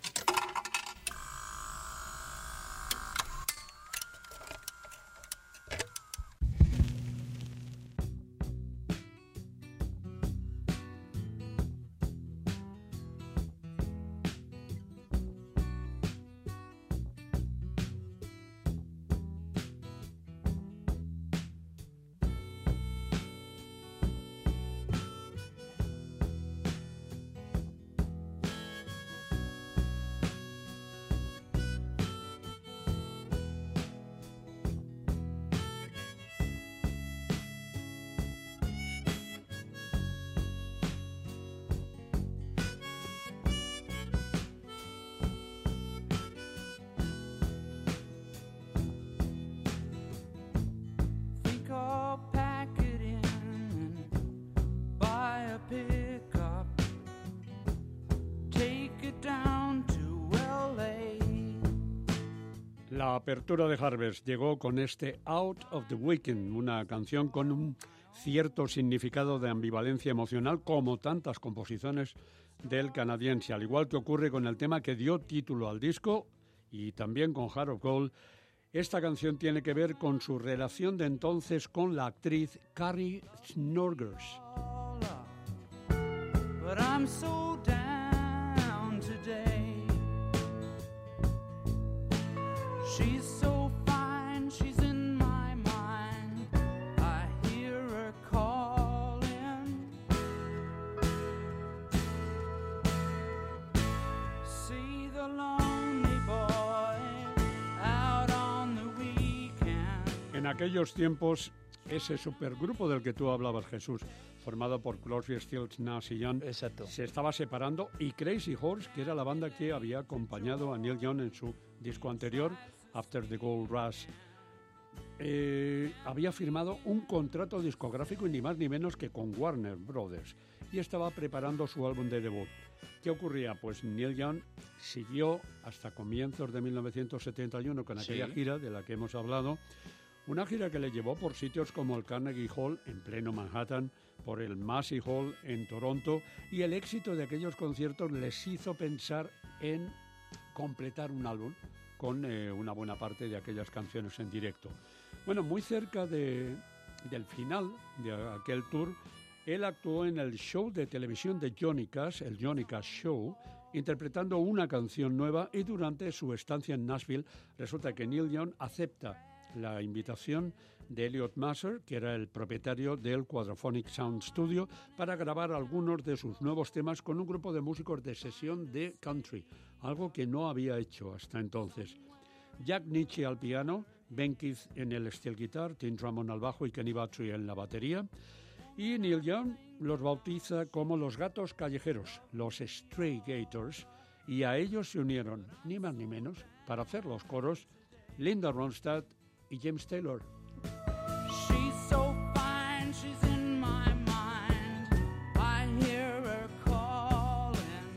La apertura de Harvest llegó con este Out of the Weekend, una canción con un cierto significado de ambivalencia emocional, como tantas composiciones del canadiense, al igual que ocurre con el tema que dio título al disco y también con Heart of Gold. Esta canción tiene que ver con su relación de entonces con la actriz Carrie Snodgrass. But I'm so down today. She's so fine, she's in my mind. I hear her En aquellos tiempos, ese supergrupo del que tú hablabas, Jesús, formado por Crosby, Stills, Nash y Young, Exacto. se estaba separando, y Crazy Horse, que era la banda que había acompañado a Neil Young en su disco anterior, After the Gold Rush, eh, había firmado un contrato discográfico y ni más ni menos que con Warner Brothers, y estaba preparando su álbum de debut. ¿Qué ocurría? Pues Neil Young siguió hasta comienzos de mil novecientos setenta y uno con aquella Sí. gira de la que hemos hablado, una gira que le llevó por sitios como el Carnegie Hall en pleno Manhattan, por el Massey Hall en Toronto, y el éxito de aquellos conciertos les hizo pensar en completar un álbum con eh, una buena parte de aquellas canciones en directo. Bueno, muy cerca de, del final de aquel tour, él actuó en el show de televisión de Johnny Cash, el Johnny Cash Show, interpretando una canción nueva, y durante su estancia en Nashville resulta que Neil Young acepta la invitación de Elliot Masser, que era el propietario del Quadraphonic Sound Studio, para grabar algunos de sus nuevos temas con un grupo de músicos de sesión de country, algo que no había hecho hasta entonces. Jack Nitzsche al piano, Ben Keith en el steel guitar, Tim Drummond al bajo y Kenny Battery en la batería. Y Neil Young los bautiza como los gatos callejeros, los Stray Gators, y a ellos se unieron, ni más ni menos, para hacer los coros, Linda Ronstadt y James Taylor. She's so fine, she's in my mind. I hear her calling.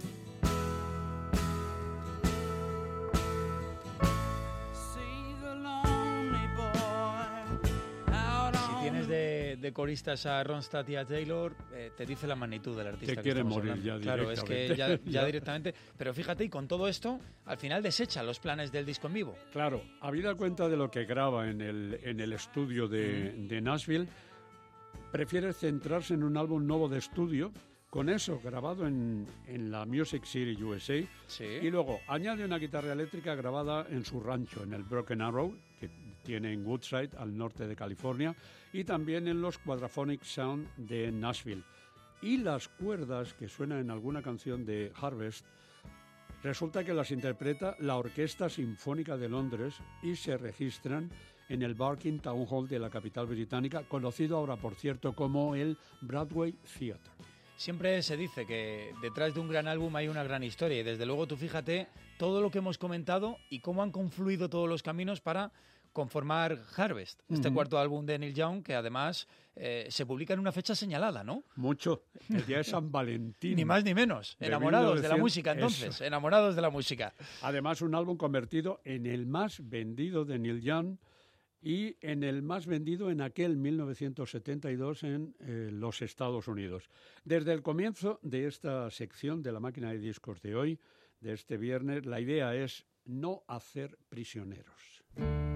See the lonely boy out Si on tienes de, de coristas a Ronstadt y a Taylor, eh, te dice la magnitud del artista. Te que quiere estamos morir hablando. ya Claro, es que ya, directamente. ya Ya. directamente. Pero fíjate, y con todo esto, al final desecha los planes del disco en vivo. Claro, habida cuenta de lo que graba en el, en el estudio de, de Nashville, prefiere centrarse en un álbum nuevo de estudio, con eso grabado en, en la Music City U S A, Sí. y luego añade una guitarra eléctrica grabada en su rancho, en el Broken Arrow, que tiene en Woodside, al norte de California, y también en los Quadraphonic Sound de Nashville. Y las cuerdas que suenan en alguna canción de Harvest, resulta que las interpreta la Orquesta Sinfónica de Londres y se registran en el Barking Town Hall de la capital británica, conocido ahora, por cierto, como el Broadway Theatre. Siempre se dice que detrás de un gran álbum hay una gran historia, y desde luego tú fíjate todo lo que hemos comentado y cómo han confluido todos los caminos para conformar Harvest, este Ujú. cuarto álbum de Neil Young, que además eh, se publica en una fecha señalada, ¿no? Mucho. El día de San Valentín. Ni más ni menos. de Enamorados de la mil novecientos música, entonces. Eso. Enamorados de la música. Además, un álbum convertido en el más vendido de Neil Young y en el más vendido en aquel mil novecientos setenta y dos en eh, los Estados Unidos. Desde el comienzo de esta sección de la máquina de discos de hoy, de este viernes, la idea es no hacer prisioneros.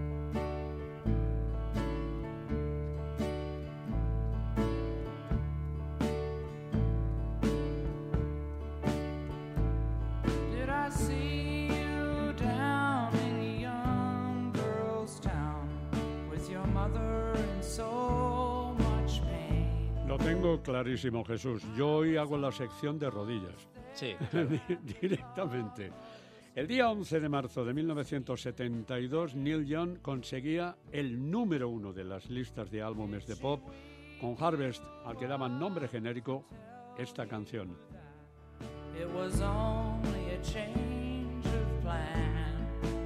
Did I see you down in a young girl's town with your mother in so much pain? Lo tengo clarísimo, Jesús. Yo hoy hago la sección de rodillas. Sí, Directamente. El día once de marzo de mil novecientos setenta y dos, Neil Young conseguía el número uno de las listas de álbumes de pop con Harvest, al que daban nombre genérico esta canción. It was only a change of plan.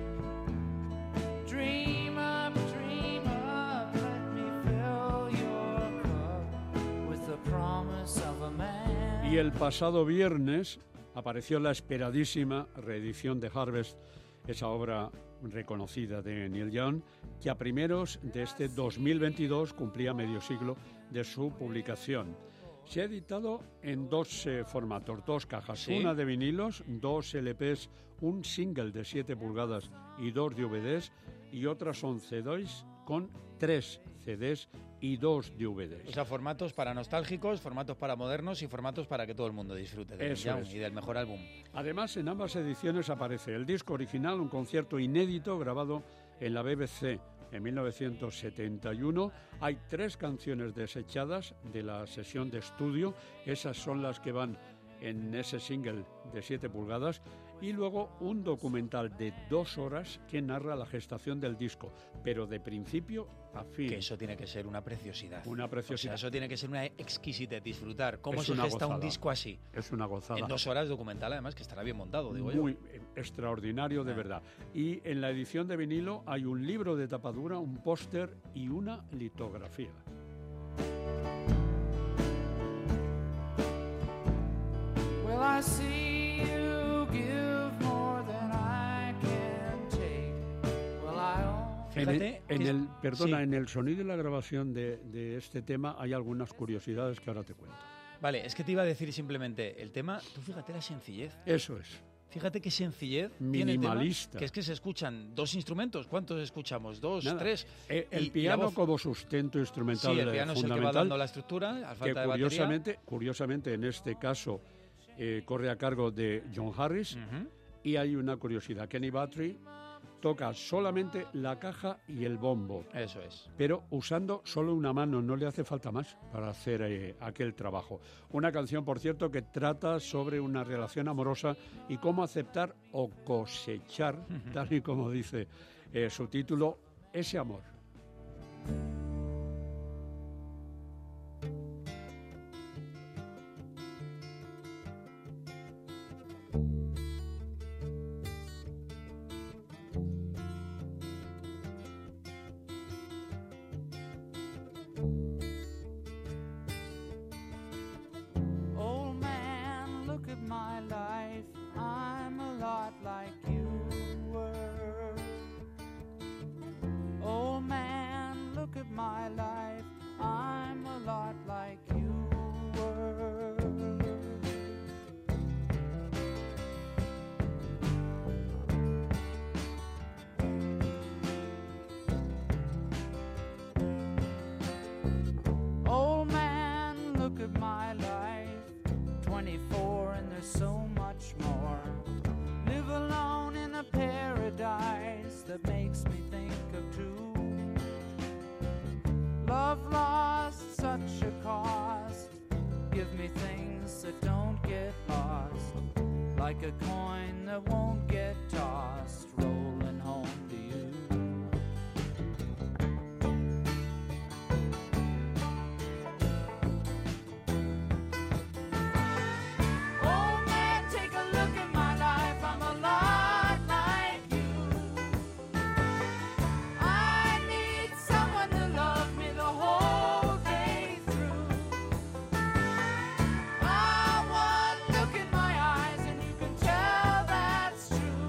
Dream up, dream up, let me fill your cup with the promise of a man. Y el pasado viernes apareció la esperadísima reedición de Harvest, esa obra reconocida de Neil Young, que a primeros de este dos mil veintidós cumplía medio siglo de su publicación. Se ha editado en dos eh, formatos, dos cajas, Sí. una de vinilos, dos L Ps, un single de siete pulgadas y dos D V Ds, y otras son C Ds con tres C Ds y dos D V Ds. O sea, formatos para nostálgicos, formatos para modernos y formatos para que todo el mundo disfrute de Neil Eso Young es. y del mejor álbum. Además, en ambas ediciones aparece el disco original, un concierto inédito grabado en la B B C en mil novecientos setenta y uno. Hay tres canciones desechadas de la sesión de estudio. Esas son las que van en ese single de siete pulgadas. y luego un documental de dos horas que narra la gestación del disco, pero de principio a fin. Que eso tiene que ser una preciosidad. Una preciosidad. O sea, eso tiene que ser una exquisitez, disfrutar. ¿Cómo Es se una gesta gozada. un disco así? Es una gozada. En dos horas documental, además, que estará bien montado, digo Muy yo. eh, extraordinario, de Ah. verdad. Y en la edición de vinilo hay un libro de tapadura, un póster y una litografía. Well, I see you give more than I can take. Well, I own... En el, Fíjate en que- el- perdona, sí. en el sonido y la grabación de, de este tema hay algunas curiosidades que ahora te cuento. Vale, es que te iba a decir simplemente, el tema, tú fíjate la sencillez. Eso es. Fíjate qué sencillez tiene el tema, Minimalista. que es que se escuchan dos instrumentos. ¿Cuántos escuchamos? ¿Dos? Nada. ¿Tres? Eh, El, Y- y la piano voz. como sustento instrumental Sí, el eh, piano es el que va fundamental, dando la estructura, a falta que de batería. curiosamente, curiosamente en este caso eh, corre a cargo de John Harris. Ujú. Y hay una curiosidad, Kenny Battery toca solamente la caja y el bombo. Eso es. Pero usando solo una mano, no le hace falta más para hacer eh, aquel trabajo. Una canción, por cierto, que trata sobre una relación amorosa y cómo aceptar o cosechar, Ujú. tal y como dice eh, su título, ese amor. Old man, look at my life. I'm a lot like you were. Old man, look at my life. I'm a lot like you were. Old man, look at my life. twenty-four and there's so much more. Live alone in a paradise that makes me think of two. Love lost, such a cost. Give me things that don't get lost. Like a coin that won't get tossed, rolling home to you. Old man, take a look at my life. I'm a lot like you. I need someone to love me the whole day through. I want look in my eyes and you can tell that's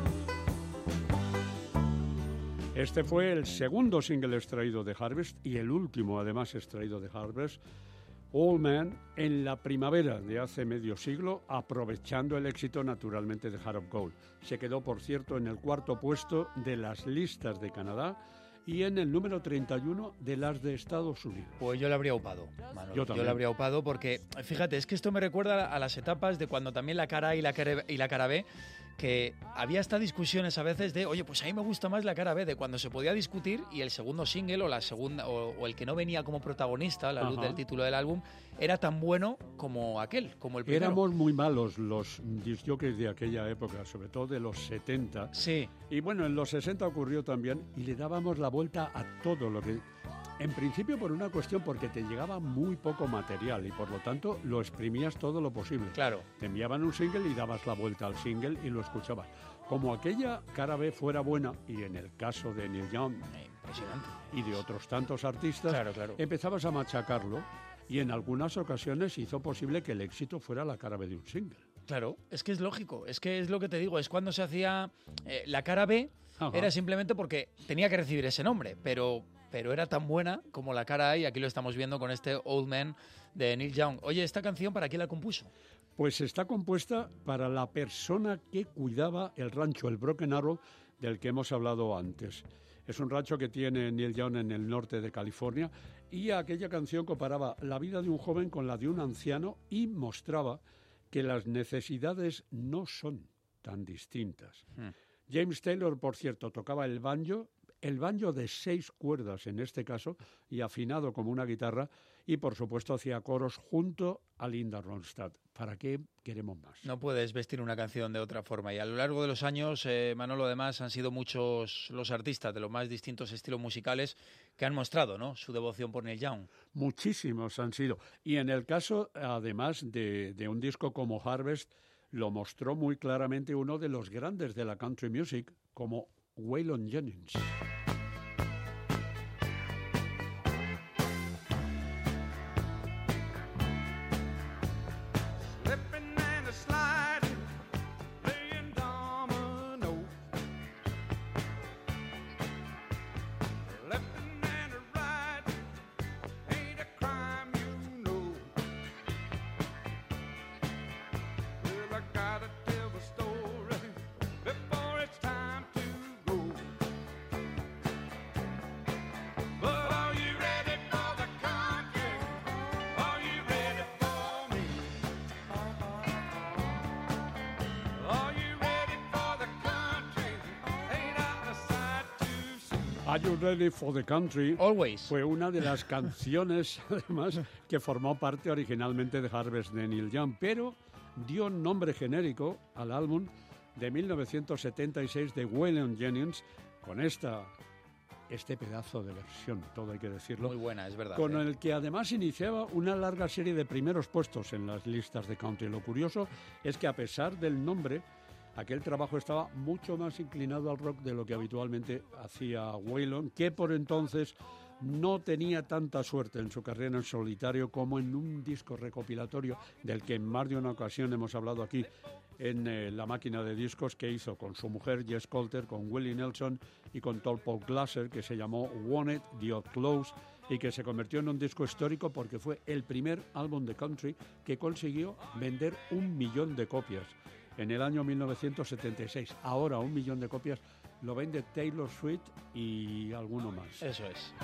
true. Este fue el segundo single extraído de Harvest y el último, además, extraído de Harvest, Old Man, en la primavera de hace medio siglo, aprovechando el éxito naturalmente de Heart of Gold. Se quedó, por cierto, en el cuarto puesto de las listas de Canadá y en el número treinta y uno de las de Estados Unidos. Pues yo le habría upado, Manolo. Yo también. le habría upado porque, fíjate, es que esto me recuerda a las etapas de cuando también la cara A y la cara, y la cara B, que había hasta discusiones a veces de, oye, pues a mí me gusta más la cara B, de cuando se podía discutir y el segundo single o la segunda o, o el que no venía como protagonista, la luz Ajá. del título del álbum, era tan bueno como aquel, como el primero. Éramos muy malos los discjockeys de aquella época, sobre todo de los setenta. Sí. Y bueno, en los sesenta ocurrió también y le dábamos la vuelta a todo lo que... En principio por una cuestión porque te llegaba muy poco material y por lo tanto lo exprimías todo lo posible. Claro. Te enviaban un single y dabas la vuelta al single y lo escuchabas. Como aquella cara B fuera buena, y en el caso de Neil Young Impresionante. y de otros tantos artistas, Claro, claro. empezabas a machacarlo y en algunas ocasiones hizo posible que el éxito fuera la cara B de un single. Claro, es que es lógico, es que es lo que te digo, es cuando se hacía eh, la cara B, Ajá. era simplemente porque tenía que recibir ese nombre, pero, pero era tan buena como la cara A y aquí lo estamos viendo con este Old Man de Neil Young. Oye, ¿esta canción para quién la compuso? Pues está compuesta para la persona que cuidaba el rancho, el Broken Arrow, del que hemos hablado antes. Es un rancho que tiene Neil Young en el norte de California y aquella canción comparaba la vida de un joven con la de un anciano y mostraba que las necesidades no son tan distintas. Hmm. James Taylor, por cierto, tocaba el banjo, el banjo de seis cuerdas en este caso, y afinado como una guitarra, y por supuesto hacía coros junto a Linda Ronstadt. ¿Para qué queremos más? No puedes vestir una canción de otra forma. Y a lo largo de los años, eh, Manolo, además, han sido muchos los artistas de los más distintos estilos musicales que han mostrado, ¿no?, su devoción por Neil Young. Muchísimos han sido. Y en el caso, además de, de un disco como Harvest, lo mostró muy claramente uno de los grandes de la country music, como Waylon Jennings. Are You Ready for the Country? Always. Fue una de las canciones, además, que formó parte originalmente de Harvest de Neil Young, pero dio nombre genérico al álbum de mil novecientos setenta y seis de Waylon Jennings, con esta, este pedazo de versión, todo hay que decirlo. Muy buena, es verdad. Con ¿eh? el que además iniciaba una larga serie de primeros puestos en las listas de country. Lo curioso es que a pesar del nombre, aquel trabajo estaba mucho más inclinado al rock de lo que habitualmente hacía Waylon, que por entonces no tenía tanta suerte en su carrera en solitario como en un disco recopilatorio del que en más de una ocasión hemos hablado aquí en eh, La Máquina de Discos, que hizo con su mujer Jess Coulter, con Willie Nelson y con Paul Glasser, que se llamó Wanted, The Odd Close, y que se convirtió en un disco histórico porque fue el primer álbum de country que consiguió vender un millón de copias en el año mil novecientos setenta y seis. Ahora un millón de copias lo vende Taylor Swift y alguno más. Eso es.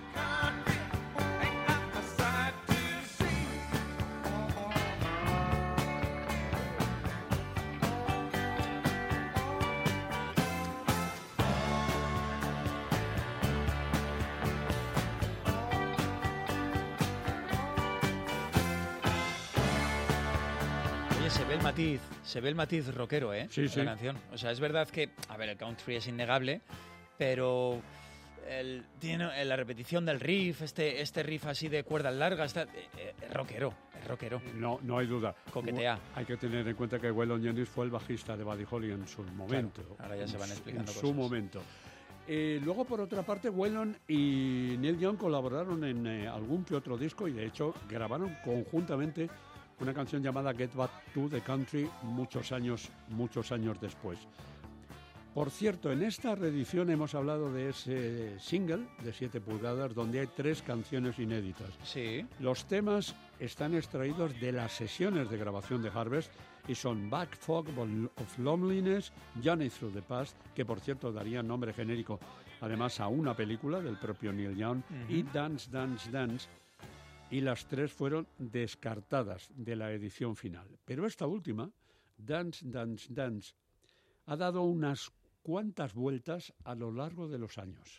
Se ve el matiz, se ve el matiz rockero, ¿eh? Sí, en sí. la canción. O sea, es verdad que, a ver, el country es innegable, pero el, tiene la repetición del riff, este, este riff así de cuerdas largas, está, eh, es rockero, es rockero. No, no hay duda. Coquetea. Hay que tener en cuenta que Waylon Jennings fue el bajista de Buddy Holly en su momento. Claro, ahora ya se van explicando en cosas. su momento. Eh, luego, por otra parte, Waylon y Neil Young colaboraron en eh, algún que otro disco y, de hecho, grabaron conjuntamente una canción llamada Get Back to the Country muchos años, muchos años después. Por cierto, en esta reedición hemos hablado de ese single de siete pulgadas donde hay tres canciones inéditas. Sí. Los temas están extraídos de las sesiones de grabación de Harvest y son Back Fog of Loneliness, Journey Through the Past, que por cierto daría nombre genérico además a una película del propio Neil Young, uh-huh. y Dance, Dance, Dance, y las tres fueron descartadas de la edición final. Pero esta última, Dance, Dance, Dance, ha dado unas cuantas vueltas a lo largo de los años.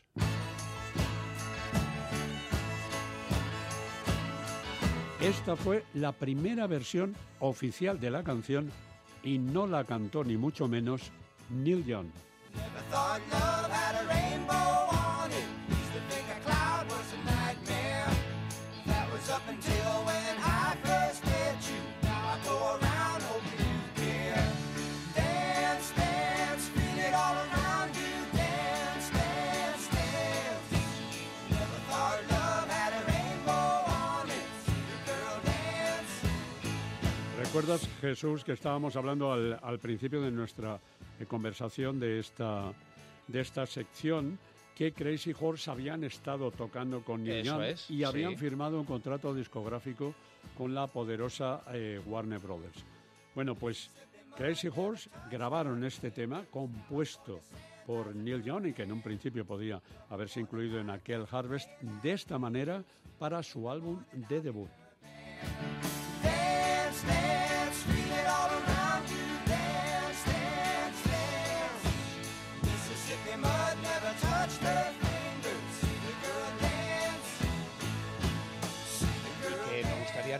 Esta fue la primera versión oficial de la canción y no la cantó ni mucho menos Neil Young. Up until when I first met you, now I go around hoping you care. Dance, dance, feel it all around you. Dance, dance, dance. Never thought love had a rainbow on it. See the girl dance. ¿Recuerdas, Jesús, que estábamos hablando al, al principio de nuestra eh, conversación de esta, de esta sección, que Crazy Horse habían estado tocando con Neil Young es, y habían sí. firmado un contrato discográfico con la poderosa eh, Warner Brothers? Bueno, pues Crazy Horse grabaron este tema compuesto por Neil Young y que en un principio podía haberse incluido en aquel Harvest de esta manera para su álbum de debut. Dance, dance, feel it all around you. Dance, dance, dance. Mississippi mud never touched her.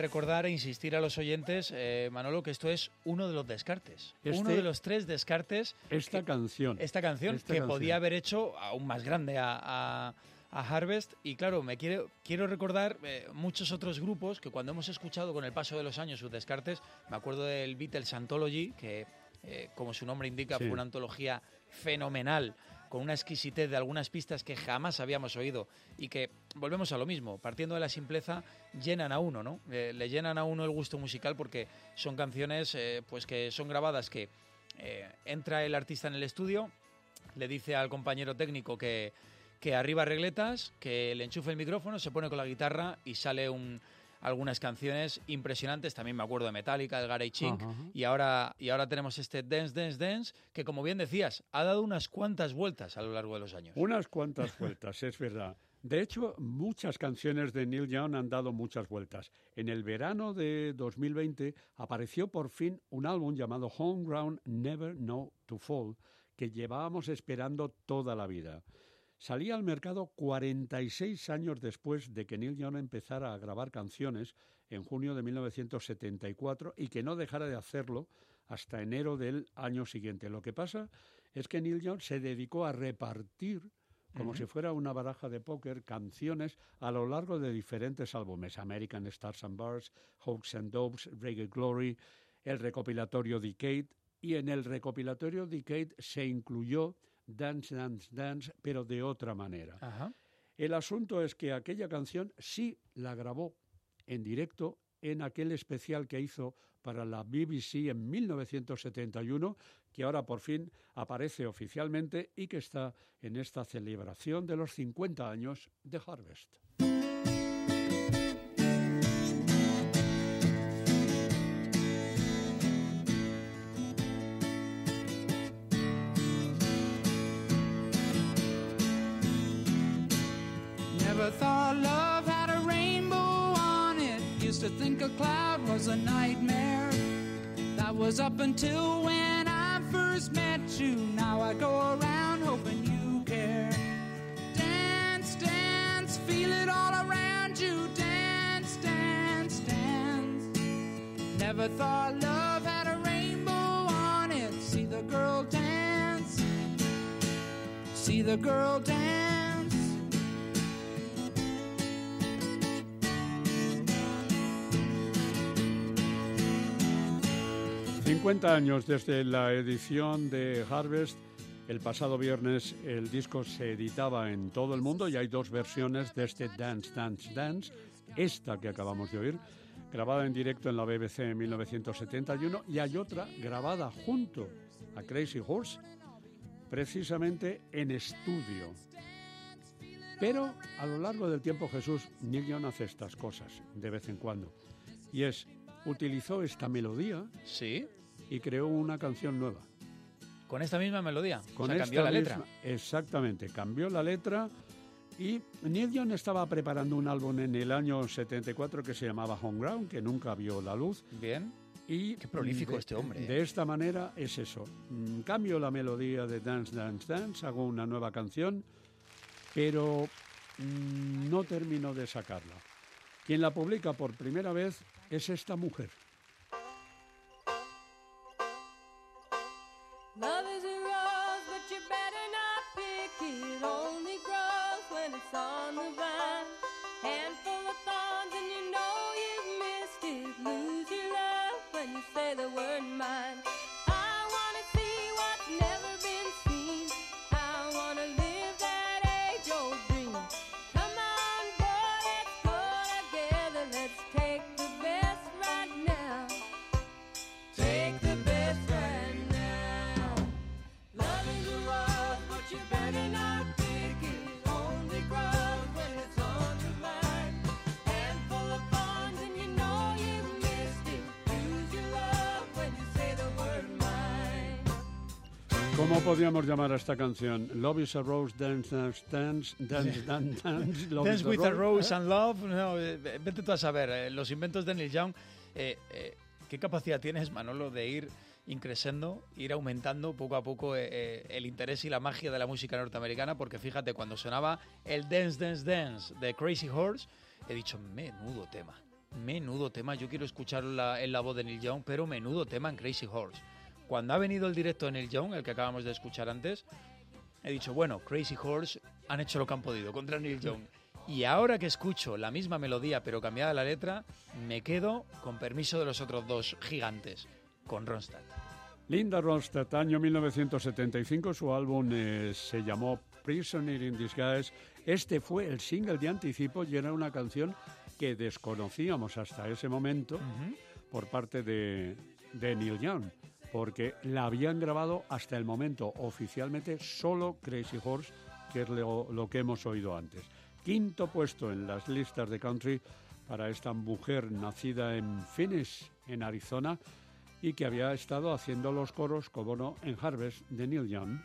recordar e insistir a los oyentes, eh, Manolo, que esto es uno de los descartes. Este, uno de los tres descartes. Esta que, canción. Esta canción esta que canción. podía haber hecho aún más grande a, a, a Harvest. Y claro, me quiero, quiero recordar eh, muchos otros grupos que cuando hemos escuchado con el paso de los años sus descartes, me acuerdo del Beatles Anthology, que eh, como su nombre indica, Sí. fue una antología fenomenal, con una exquisitez de algunas pistas que jamás habíamos oído y que, volvemos a lo mismo, partiendo de la simpleza, llenan a uno, ¿no? Eh, le llenan a uno el gusto musical porque son canciones eh, pues que son grabadas que eh, entra el artista en el estudio, le dice al compañero técnico que, que arriba regletas, que le enchufe el micrófono, se pone con la guitarra y sale un... algunas canciones impresionantes, también me acuerdo de Metallica, el Garage Inc. Ajá. Y ahora, y ahora tenemos este Dance, Dance, Dance, que como bien decías, ha dado unas cuantas vueltas a lo largo de los años. Unas cuantas vueltas, es verdad. De hecho, muchas canciones de Neil Young han dado muchas vueltas. En el verano de dos mil veinte apareció por fin un álbum llamado Homegrown Never Know to Fall, que llevábamos esperando toda la vida. Salía al mercado cuarenta y seis años después de que Neil Young empezara a grabar canciones en junio de mil novecientos setenta y cuatro y que no dejara de hacerlo hasta enero del año siguiente. Lo que pasa es que Neil Young se dedicó a repartir, como Ujú. si fuera una baraja de póker, canciones a lo largo de diferentes álbumes: American Stars and Bars, Hawks and Doves, Reggae Glory, el recopilatorio Decade, y en el recopilatorio Decade se incluyó Dance, Dance, Dance, pero de otra manera. Ajá. El asunto es que aquella canción sí la grabó en directo en aquel especial que hizo para la B B C en mil novecientos setenta y uno, que ahora por fin aparece oficialmente y que está en esta celebración de los cincuenta años de Harvest. Never thought love had a rainbow on it. Used to think a cloud was a nightmare. That was up until when I first met you. Now I go around hoping you care. Dance, dance, feel it all around you. Dance, dance, dance. Never thought love had a rainbow on it. See the girl dance. See the girl dance. cincuenta años desde la edición de Harvest. El pasado viernes el disco se editaba en todo el mundo y hay dos versiones de este Dance, Dance, Dance. Esta que acabamos de oír, grabada en directo en la B B C en mil novecientos setenta y uno, y hay otra grabada junto a Crazy Horse, precisamente en estudio. Pero a lo largo del tiempo, Jesús, Neil Young hace estas cosas de vez en cuando. Y es, utilizó esta melodía ¿Sí? y creó una canción nueva. Con esta misma melodía. Con o sea, esta cambió la letra. misma- Exactamente, cambió la letra. Y Neil Young estaba preparando un álbum en el año setenta y cuatro que se llamaba Homegrown, que nunca vio la luz. Bien. Y Qué prolífico de, este hombre, ¿eh? De esta manera es eso. Mm, Cambio la melodía de Dance, Dance, Dance, hago una nueva canción, pero mm, no termino de sacarla. Quien la publica por primera vez es esta mujer. Love is a rose, but you better not pick it. Only grows when it's on the vine. Handful of thorns and you know you've missed it. Lose your love when you say the word mine. I wanna see what's never been seen. I wanna live that age-old dream. Come on, boy, let's go together. Let's take the best right now. Take the best right now. Love is a rose, but you better not pick it. Only grows when it's on your mind. Handful of thorns and you know you've missed it. Lose your love when you say the word mine. ¿Cómo podríamos llamar a esta canción? Love is a rose, dance, dance, dance, dance, dance, dance. Love Dance is with a Rose ¿eh? and Love. No, eh, vete tú a saber. eh, los inventos de Neil Young. eh, eh, ¿Qué capacidad tienes, Manolo, de ir increciendo, ir aumentando poco a poco eh, eh, el interés y la magia de la música norteamericana? Porque fíjate, cuando sonaba el Dance, Dance, Dance de Crazy Horse, he dicho, menudo tema. Menudo tema, yo quiero escucharlo en la, en la voz de Neil Young, pero menudo tema en Crazy Horse. Cuando ha venido el directo de Neil Young, el que acabamos de escuchar antes, he dicho, bueno, Crazy Horse han hecho lo que han podido contra Neil Young. Y ahora que escucho la misma melodía pero cambiada la letra, me quedo, con permiso de los otros dos gigantes, con Ronstadt. Linda Ronstadt, año mil novecientos setenta y cinco, su álbum eh, se llamó Prisoner in Disguise. Este fue el single de anticipo y era una canción que desconocíamos hasta ese momento uh-huh. por parte de, de Neil Young, porque la habían grabado hasta el momento oficialmente solo Crazy Horse, que es lo, lo que hemos oído antes. Quinto puesto en las listas de country para esta mujer nacida en Phoenix, en Arizona, y que había estado haciendo los coros, como no, en Harvest de Neil Young.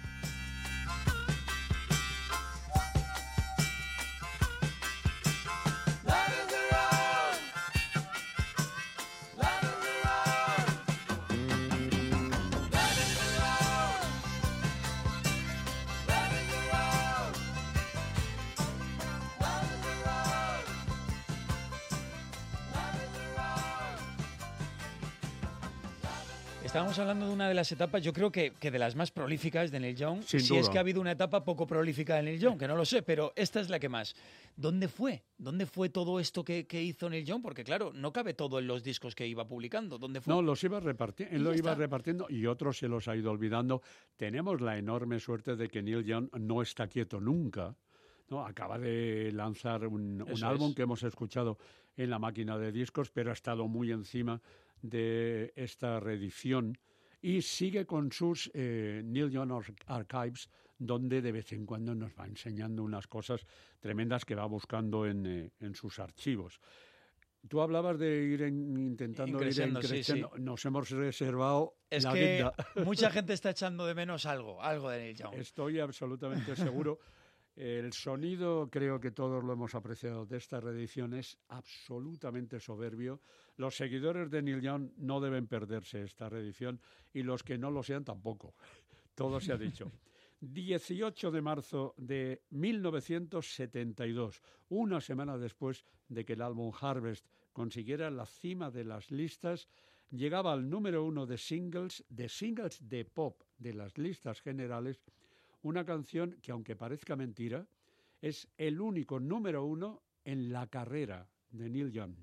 Estábamos hablando de una de las etapas, yo creo que, que de las más prolíficas de Neil Young. Sin si duda. es que ha habido una etapa poco prolífica de Neil Young, que no lo sé, pero esta es la que más. ¿Dónde fue? ¿Dónde fue todo esto que, que hizo Neil Young? Porque claro, no cabe todo en los discos que iba publicando. ¿Dónde fue? No, los iba repartiendo, él lo iba está. repartiendo y otros se los ha ido olvidando. Tenemos la enorme suerte de que Neil Young no está quieto nunca. ¿No? Acaba de lanzar un, un álbum es. que hemos escuchado en la máquina de discos, pero ha estado muy encima de esta reedición. Y sigue con sus eh, Neil Young Archives, donde de vez en cuando nos va enseñando unas cosas tremendas que va buscando en, eh, en sus archivos. Tú hablabas de ir en, intentando ir en sí, sí. Nos hemos reservado es la que guinda. Mucha gente está echando de menos algo, algo de Neil Young. Estoy absolutamente seguro. El sonido, creo que todos lo hemos apreciado de esta reedición, es absolutamente soberbio. Los seguidores de Neil Young no deben perderse esta reedición y los que no lo sean tampoco. Todo se ha dicho. dieciocho de marzo de mil novecientos setenta y dos, una semana después de que el álbum Harvest consiguiera la cima de las listas, llegaba al número uno de singles, de singles de pop de las listas generales, una canción que, aunque parezca mentira, es el único número uno en la carrera de Neil Young.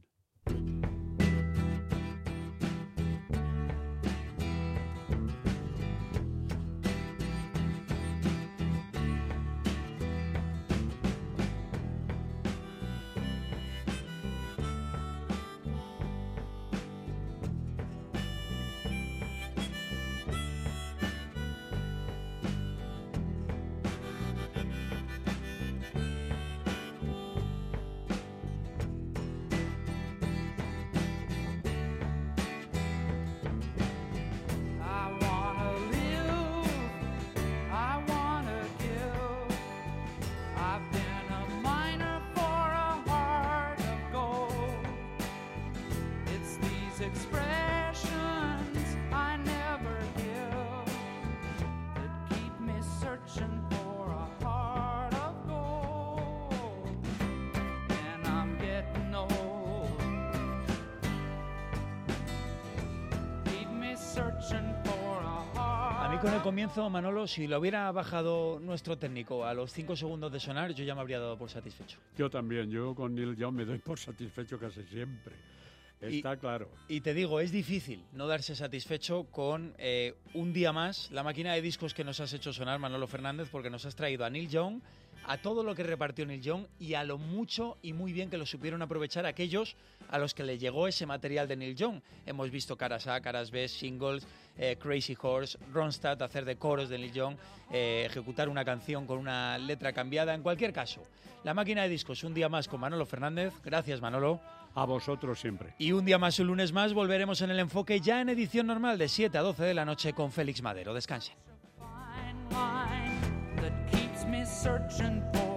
Con el comienzo, Manolo, si lo hubiera bajado nuestro técnico a los cinco segundos de sonar, yo ya me habría dado por satisfecho. Yo también, yo con Neil Young me doy por satisfecho casi siempre. Está y, claro. Y te digo, es difícil no darse satisfecho con eh, un día más la máquina de discos que nos has hecho sonar, Manolo Fernández, porque nos has traído a Neil Young, a todo lo que repartió Neil Young y a lo mucho y muy bien que lo supieron aprovechar aquellos a los que le llegó ese material de Neil Young. Hemos visto caras A, caras B, singles, eh, Crazy Horse, Ronstadt, hacer de coros de Neil Young, eh, ejecutar una canción con una letra cambiada. En cualquier caso, la máquina de discos un día más con Manolo Fernández. Gracias, Manolo. A vosotros siempre. Y un día más, un lunes más, volveremos en el enfoque ya en edición normal de siete a doce de la noche con Félix Madero. Descansen. Searching for